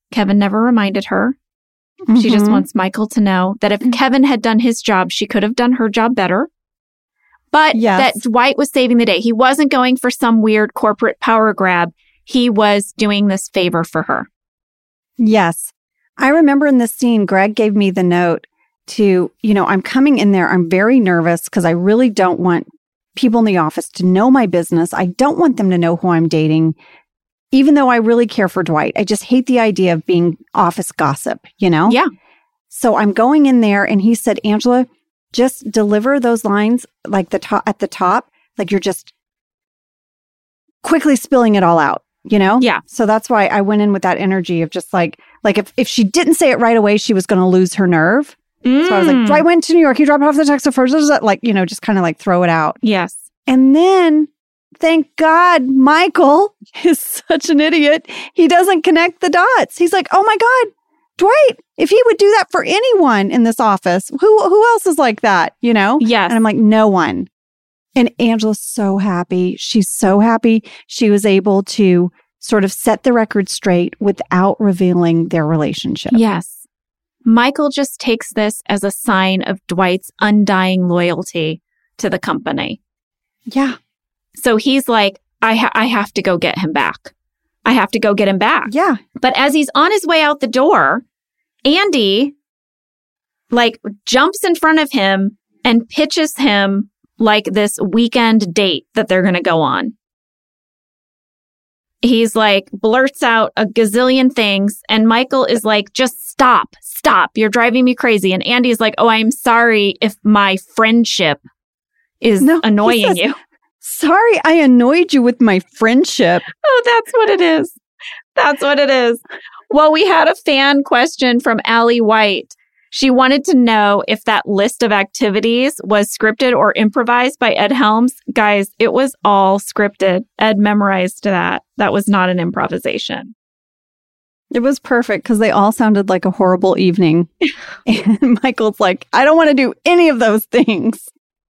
Kevin never reminded her. She just Mhm. wants Michael to know that if Kevin had done his job, she could have done her job better. But Yes. that Dwight was saving the day. He wasn't going for some weird corporate power grab. He was doing this favor for her. Yes. I remember in this scene, Greg gave me the note to, you know, I'm coming in there. I'm very nervous because I really don't want people in the office to know my business. I don't want them to know who I'm dating, even though I really care for Dwight. I just hate the idea of being office gossip, you know? Yeah. So I'm going in there and he said, Angela, just deliver those lines like the top at the top, like you're just quickly spilling it all out, you know? Yeah. So that's why I went in with that energy of just like, like if, if she didn't say it right away, she was going to lose her nerve. Mm. So I was like, Dwight went to New York. He dropped off the text first. Like, you know, just kind of like throw it out. Yes. And then, thank God, Michael is such an idiot. He doesn't connect the dots. He's like, oh my God, Dwight, if he would do that for anyone in this office, who who else is like that, you know? Yes. And I'm like, no one. And Angela's so happy. She's so happy she was able to sort of set the record straight without revealing their relationship. Yes. Michael just takes this as a sign of Dwight's undying loyalty to the company. Yeah. So he's like, I, ha- I have to go get him back. I have to go get him back. Yeah. But as he's on his way out the door, Andy like jumps in front of him and pitches him like this weekend date that they're going to go on. He's like blurts out a gazillion things and Michael is like, just stop, stop. You're driving me crazy. And Andy's like, oh, I'm sorry if my friendship is No, he annoying says, you. Sorry, I annoyed you with my friendship. Oh, that's what it is. That's what it is. Well, we had a fan question from Allie White. She wanted to know if that list of activities was scripted or improvised by Ed Helms. Guys, it was all scripted. Ed memorized that. That was not an improvisation. It was perfect because they all sounded like a horrible evening. And Michael's like, I don't want to do any of those things.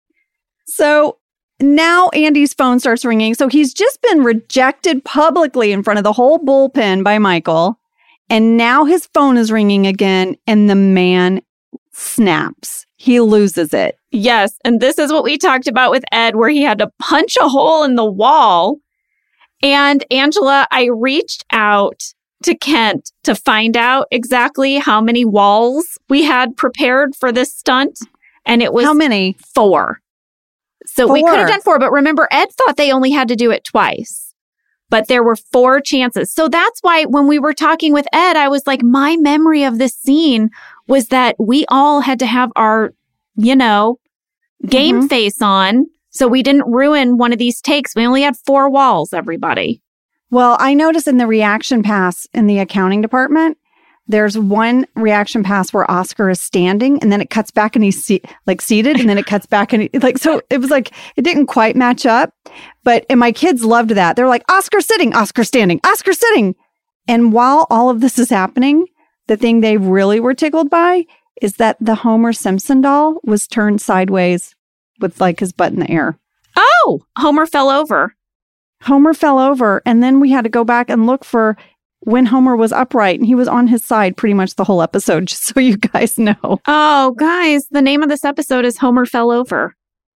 So now Andy's phone starts ringing. So he's just been rejected publicly in front of the whole bullpen by Michael. And now his phone is ringing again and the man snaps. He loses it. Yes. And this is what we talked about with Ed, where he had to punch a hole in the wall. And Angela, I reached out to Kent to find out exactly how many walls we had prepared for this stunt. And it was How many? four. So we could have Four. done four, but remember, Ed thought they only had to do it twice. But there were four chances. So that's why when we were talking with Ed, I was like, my memory of this scene was that we all had to have our, you know, game Mhm. face on. So we didn't ruin one of these takes. We only had four walls, everybody. Well, I noticed in the reaction pass in the accounting department, there's one reaction pass where Oscar is standing and then it cuts back and he's se- like seated and then it cuts back and he, like, so it was like, it didn't quite match up, but, and my kids loved that. They're like, Oscar sitting, Oscar standing, Oscar sitting. And while all of this is happening, the thing they really were tickled by is that the Homer Simpson doll was turned sideways with like his butt in the air. Oh, Homer fell over. Homer fell over and then we had to go back and look for when Homer was upright and he was on his side pretty much the whole episode, just so you guys know. Oh, guys, the name of this episode is Homer Fell Over.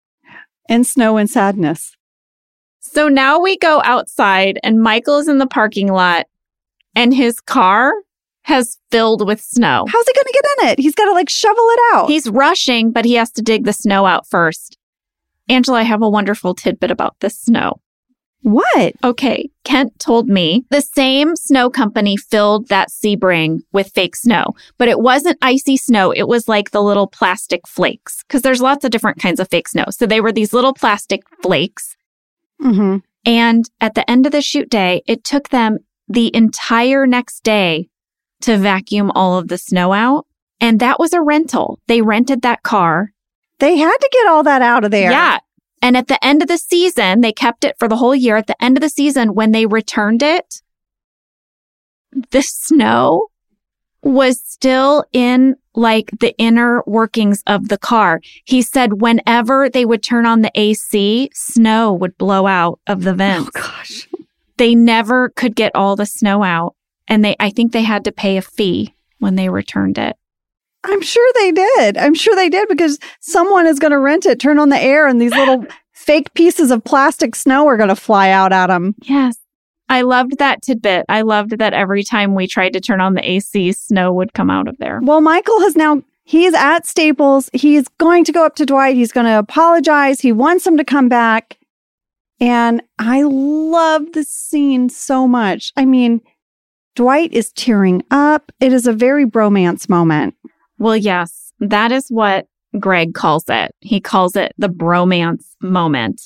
And Snow and Sadness. So now we go outside and Michael is in the parking lot and his car has filled with snow. How's he going to get in it? He's got to like shovel it out. He's rushing, but he has to dig the snow out first. Angela, I have a wonderful tidbit about this snow. What? Okay, Kent told me the same snow company filled that Sebring with fake snow, but it wasn't icy snow. It was like the little plastic flakes because there's lots of different kinds of fake snow. So they were these little plastic flakes. Mm-hmm. And at the end of the shoot day, it took them the entire next day to vacuum all of the snow out. And that was a rental. They rented that car. They had to get all that out of there. Yeah. And at the end of the season, they kept it for the whole year. At the end of the season, when they returned it, the snow was still in like the inner workings of the car. He said whenever they would turn on the A C, snow would blow out of the vents. Oh, gosh. They never could get all the snow out. And they, I think they had to pay a fee when they returned it. I'm sure they did. I'm sure they did because someone is going to rent it, turn on the air, and these little fake pieces of plastic snow are going to fly out at them. Yes. I loved that tidbit. I loved that every time we tried to turn on the A C, snow would come out of there. Well, Michael has now, he's at Staples. He's going to go up to Dwight. He's going to apologize. He wants him to come back. And I love this scene so much. I mean, Dwight is tearing up. It is a very bromance moment. Well, yes, that is what Greg calls it. He calls it the bromance moment.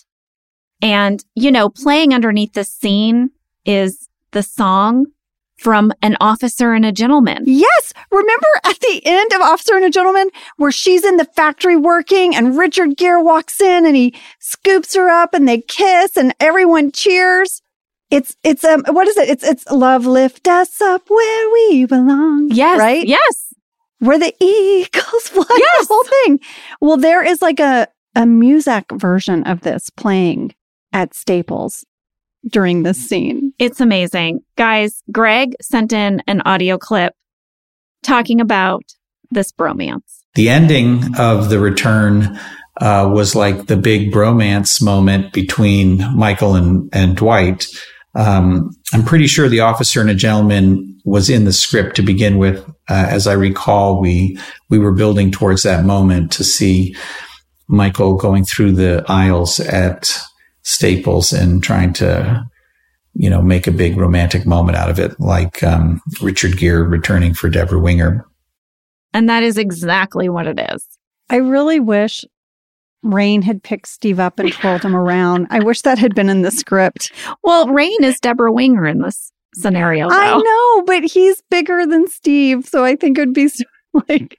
And, you know, playing underneath the scene is the song from An Officer and a Gentleman. Yes. Remember at the end of Officer and a Gentleman where she's in the factory working and Richard Gere walks in and he scoops her up and they kiss and everyone cheers. It's, it's, um, what is it? It's, it's love lift us up where we belong. Yes. Right? Yes. Where the eagles fly, Yes. the whole thing. Well, there is like a, a Muzak version of this playing at Staples during this scene. It's amazing. Guys, Greg sent in an audio clip talking about this bromance. The ending of the return uh, was like the big bromance moment between Michael and, and Dwight. Um, I'm pretty sure The Officer and a Gentleman was in the script to begin with. Uh, as I recall, we we were building towards that moment to see Michael going through the aisles at Staples and trying to, you know, make a big romantic moment out of it, like um, Richard Gere returning for Deborah Winger. And that is exactly what it is. I really wish Rain had picked Steve up and twirled him around. I wish that had been in the script. Well, Rain is Deborah Winger in this scenario, though. I know, but he's bigger than Steve. So I think it would be sort of like,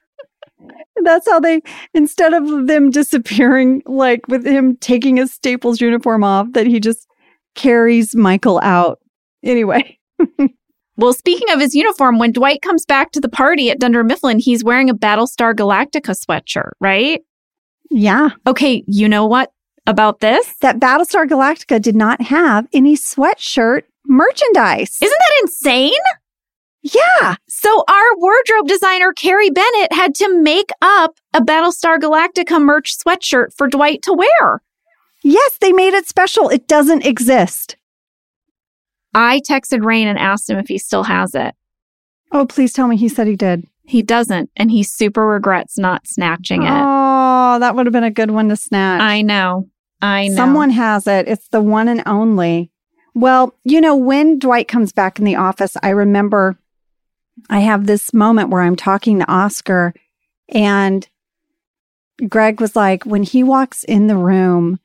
that's how they, instead of them disappearing, like with him taking his Staples uniform off, that he just carries Michael out. Anyway. Well, speaking of his uniform, when Dwight comes back to the party at Dunder Mifflin, he's wearing a Battlestar Galactica sweatshirt, right? Yeah. Okay, you know what about this? That Battlestar Galactica did not have any sweatshirt merchandise. Isn't that insane? Yeah. So our wardrobe designer, Carrie Bennett, had to make up a Battlestar Galactica merch sweatshirt for Dwight to wear. Yes, they made it special. It doesn't exist. I texted Rain and asked him if he still has it. Oh, please tell me he said he did. He doesn't, and he super regrets not snatching it. Oh, that would have been a good one to snatch. I know. I know. Someone has it. It's the one and only. Well, you know, when Dwight comes back in the office, I remember I have this moment where I'm talking to Oscar and Greg was like, when he walks in the room,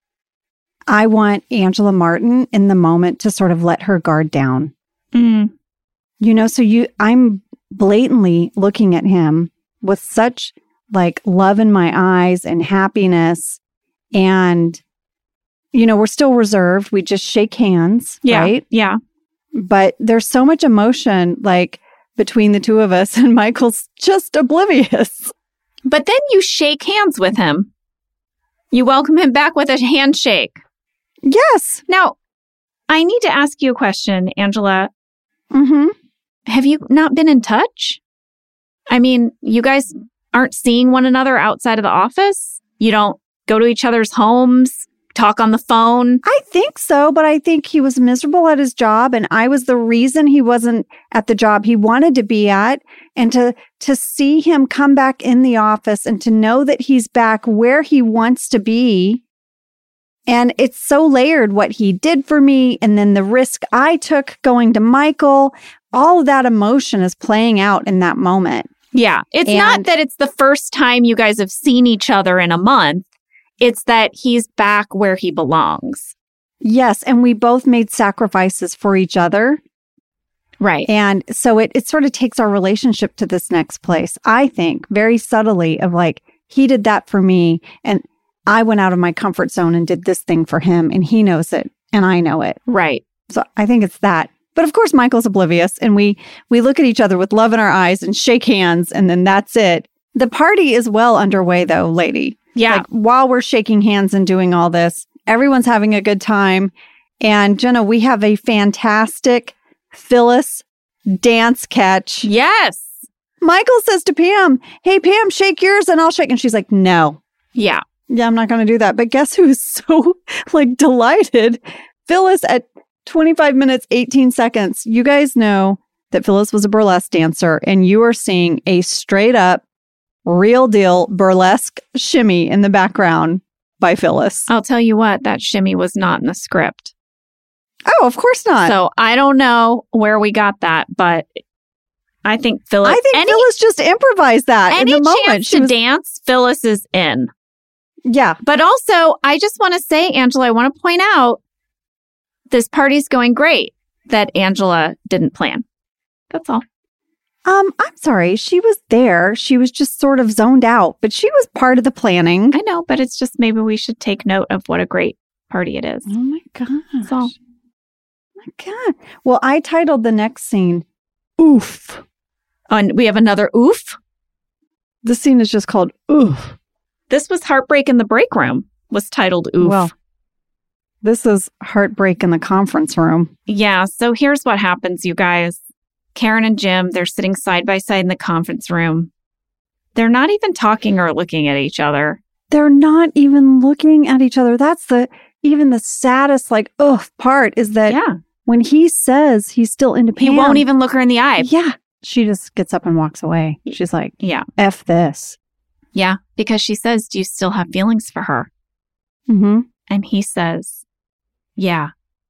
I want Angela Martin in the moment to sort of let her guard down. Mm. You know, so you, I'm blatantly looking at him with such like love in my eyes and happiness. And, you know, we're still reserved. We just shake hands, Yeah. right? Yeah. But there's so much emotion like between the two of us and Michael's just oblivious. But then you shake hands with him. You welcome him back with a handshake. Yes. Now, I need to ask you a question, Angela. Mm-hmm. Have you not been in touch? I mean, you guys aren't seeing one another outside of the office? You don't go to each other's homes, talk on the phone? I think so, but I think he was miserable at his job and I was the reason he wasn't at the job he wanted to be at. And to to see him come back in the office and to know that he's back where he wants to be. And it's so layered what he did for me and then the risk I took going to Michael. All of that emotion is playing out in that moment. Yeah. It's And- not that it's the first time you guys have seen each other in a month. It's that he's back where he belongs. Yes, and we both made sacrifices for each other. Right. And so it, it sort of takes our relationship to this next place, I think, very subtly of like, he did that for me and I went out of my comfort zone and did this thing for him and he knows it and I know it. Right. So I think it's that. But of course, Michael's oblivious and we we look at each other with love in our eyes and shake hands and then that's it. The party is well underway though, lady. Yeah. Like while we're shaking hands and doing all this, everyone's having a good time. And Jenna, we have a fantastic Phyllis dance catch. Yes. Michael says to Pam, hey, Pam, shake yours and I'll shake. And she's like, no. Yeah. Yeah, I'm not going to do that. But guess who is so like delighted? Phyllis at twenty-five minutes, eighteen seconds. You guys know that Phyllis was a burlesque dancer and you are seeing a straight up, real deal burlesque shimmy in the background by Phyllis. I'll tell you what, that shimmy was not in the script. Oh, of course not. So I don't know where we got that, but I think Phyllis. I think any, Phyllis just improvised that in any the moment. chance She to was, dance, Phyllis is in. yeah. But also, I just want to say, Angela, I want to point out this party's going great that Angela didn't plan. That's all. Um, I'm sorry. She was there. She was just sort of zoned out, but she was part of the planning. I know, but it's just maybe we should take note of what a great party it is. Oh my gosh. That's all. My God. Well, I titled the next scene, Oof. And we have another oof. The scene is just called Oof. This was Heartbreak in the Break Room, was titled Oof. Well, this is Heartbreak in the conference room. Yeah, so here's what happens, you guys. Karen and Jim, they're sitting side by side in the conference room. They're not even talking or looking at each other. They're not even looking at each other. That's the even the saddest, like, ugh, part is that Yeah. when he says he's still into He Pam, won't even look her in the eye. Yeah. She just gets up and walks away. She's like, Yeah. F this. Yeah, because she says, do you still have feelings for her? Mm-hmm. And he says, yeah.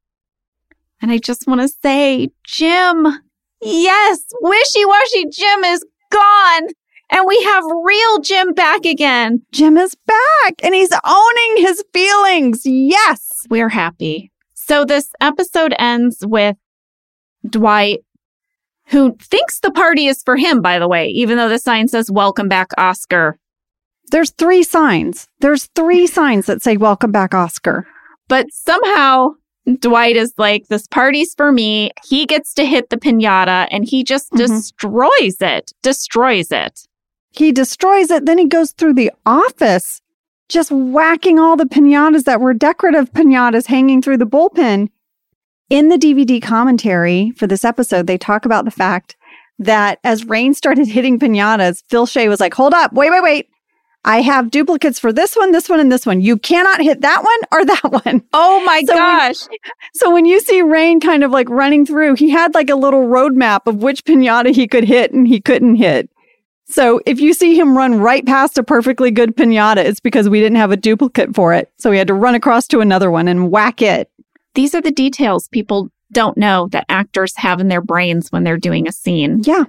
And I just want to say, Jim, yes, wishy-washy Jim is gone. And we have real Jim back again. Jim is back and he's owning his feelings. Yes. We're happy. So this episode ends with Dwight, who thinks the party is for him, by the way, even though the sign says, welcome back, Oscar. There's three signs. There's three signs that say, welcome back, Oscar. But somehow Dwight is like, this party's for me. He gets to hit the piñata and he just Mhm. destroys it, destroys it. He destroys it. Then he goes through the office, just whacking all the piñatas that were decorative piñatas hanging through the bullpen. In the D V D commentary for this episode, they talk about the fact that as Rain started hitting piñatas, Phil Shea was like, hold up, wait, wait, wait. I have duplicates for this one, this one, and this one. You cannot hit that one or that one. Oh my So when- gosh. So when you see Rain kind of like running through, he had like a little roadmap of which piñata he could hit and he couldn't hit. So if you see him run right past a perfectly good piñata, it's because we didn't have a duplicate for it. So he had to run across to another one and whack it. These are the details people don't know that actors have in their brains when they're doing a scene. Yeah.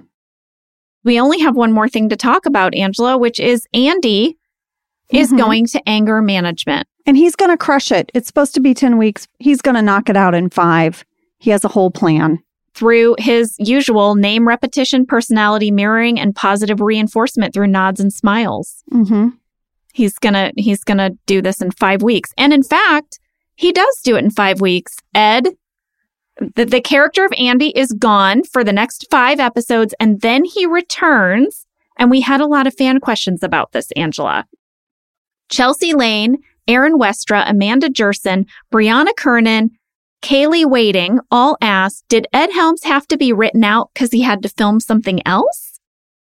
We only have one more thing to talk about, Angela, which is Andy is Mhm. going to anger management. And he's going to crush it. It's supposed to be ten weeks. He's going to knock it out in five. He has a whole plan. Through his usual name repetition, personality mirroring, and positive reinforcement through nods and smiles. Mm-hmm. He's gonna he's gonna do this in five weeks. And in fact, he does do it in five weeks. Ed, the, the character of Andy is gone for the next five episodes, and then he returns. And we had a lot of fan questions about this, Angela. Chelsea Lane, Aaron Westra, Amanda Jerson, Brianna Kernan, Kaylee Wading all asked, did Ed Helms have to be written out because he had to film something else?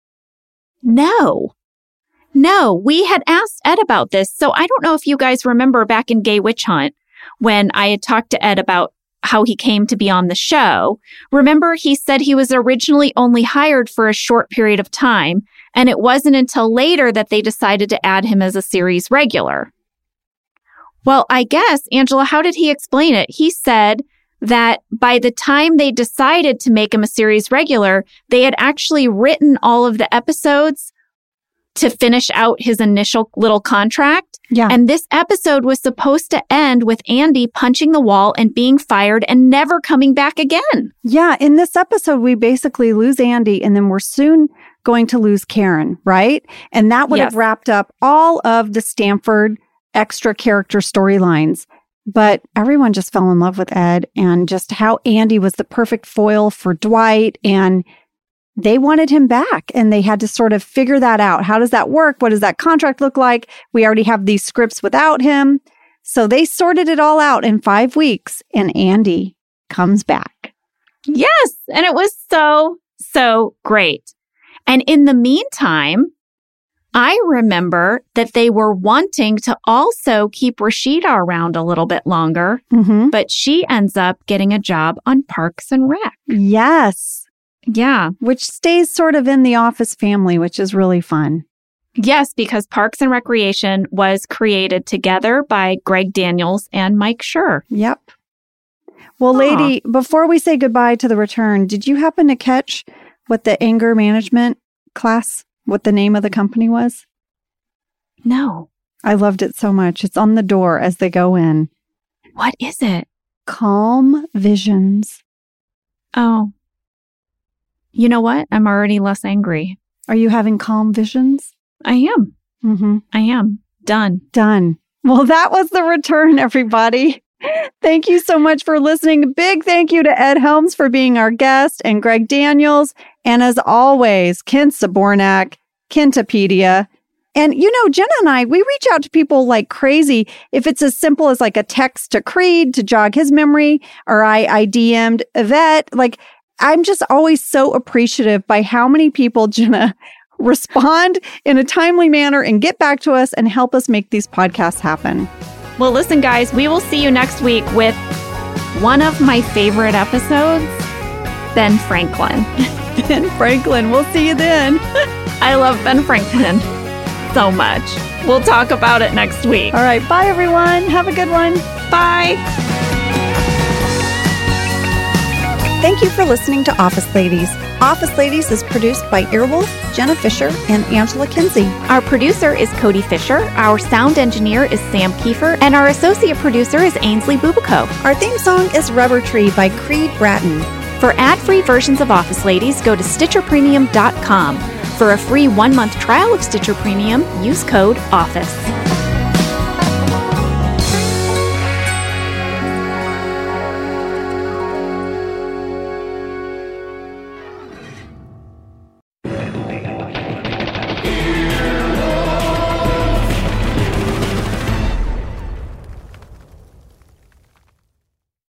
No. No, we had asked Ed about this. So I don't know if you guys remember back in Gay Witch Hunt when I had talked to Ed about how he came to be on the show. Remember, he said he was originally only hired for a short period of time, and it wasn't until later that they decided to add him as a series regular. Well, I guess, Angela, how did he explain it? He said that by the time they decided to make him a series regular, they had actually written all of the episodes to finish out his initial little contract. Yeah. And this episode was supposed to end with Andy punching the wall and being fired and never coming back again. Yeah. In this episode, we basically lose Andy and then we're soon going to lose Karen, right? And that would Yes. have wrapped up all of the Stanford extra character storylines. But everyone just fell in love with Ed and just how Andy was the perfect foil for Dwight. And they wanted him back and they had to sort of figure that out. How does that work? What does that contract look like? We already have these scripts without him. So they sorted it all out in five weeks and Andy comes back. Yes. And it was so, so great. And in the meantime, I remember that they were wanting to also keep Rashida around a little bit longer, Mm-hmm. but she ends up getting a job on Parks and Rec. Yes. Yeah. Which stays sort of in the Office family, which is really fun. Yes, because Parks and Recreation was created together by Greg Daniels and Mike Schur. Yep. Well, Aw. lady, before we say goodbye to the return, did you happen to catch what the anger management class, what the name of the company was? No. I loved it so much. It's on the door as they go in. What is it? Calm Visions. Oh. You know what? I'm already less angry. Are you having calm visions? I am. Mm-hmm. I am. Done. Done. Well, that was the return, everybody. Thank you so much for listening. Big thank you to Ed Helms for being our guest and Greg Daniels. And as always, Kent Zabornak, Kentopedia. And, you know, Jenna and I, we reach out to people like crazy. If it's as simple as like a text to Creed to jog his memory, or I, I D M'd Yvette, like, I'm just always so appreciative by how many people, Jenna, respond in a timely manner and get back to us and help us make these podcasts happen. Well, listen, guys, we will see you next week with one of my favorite episodes, Ben Franklin. Ben Franklin, we'll see you then. I love Ben Franklin so much. We'll talk about it next week. All right, bye everyone. Have a good one. Bye. Thank you for listening to Office Ladies. Office Ladies is produced by Earwolf, Jenna Fisher, and Angela Kinsey. Our producer is Cody Fisher, our sound engineer is Sam Kiefer, and our associate producer is Ainsley Bubico. Our theme song is Rubber Tree by Creed Bratton. For ad-free versions of Office Ladies, go to Stitcher Premium dot com. For a free one-month trial of Stitcher Premium, use code OFFICE.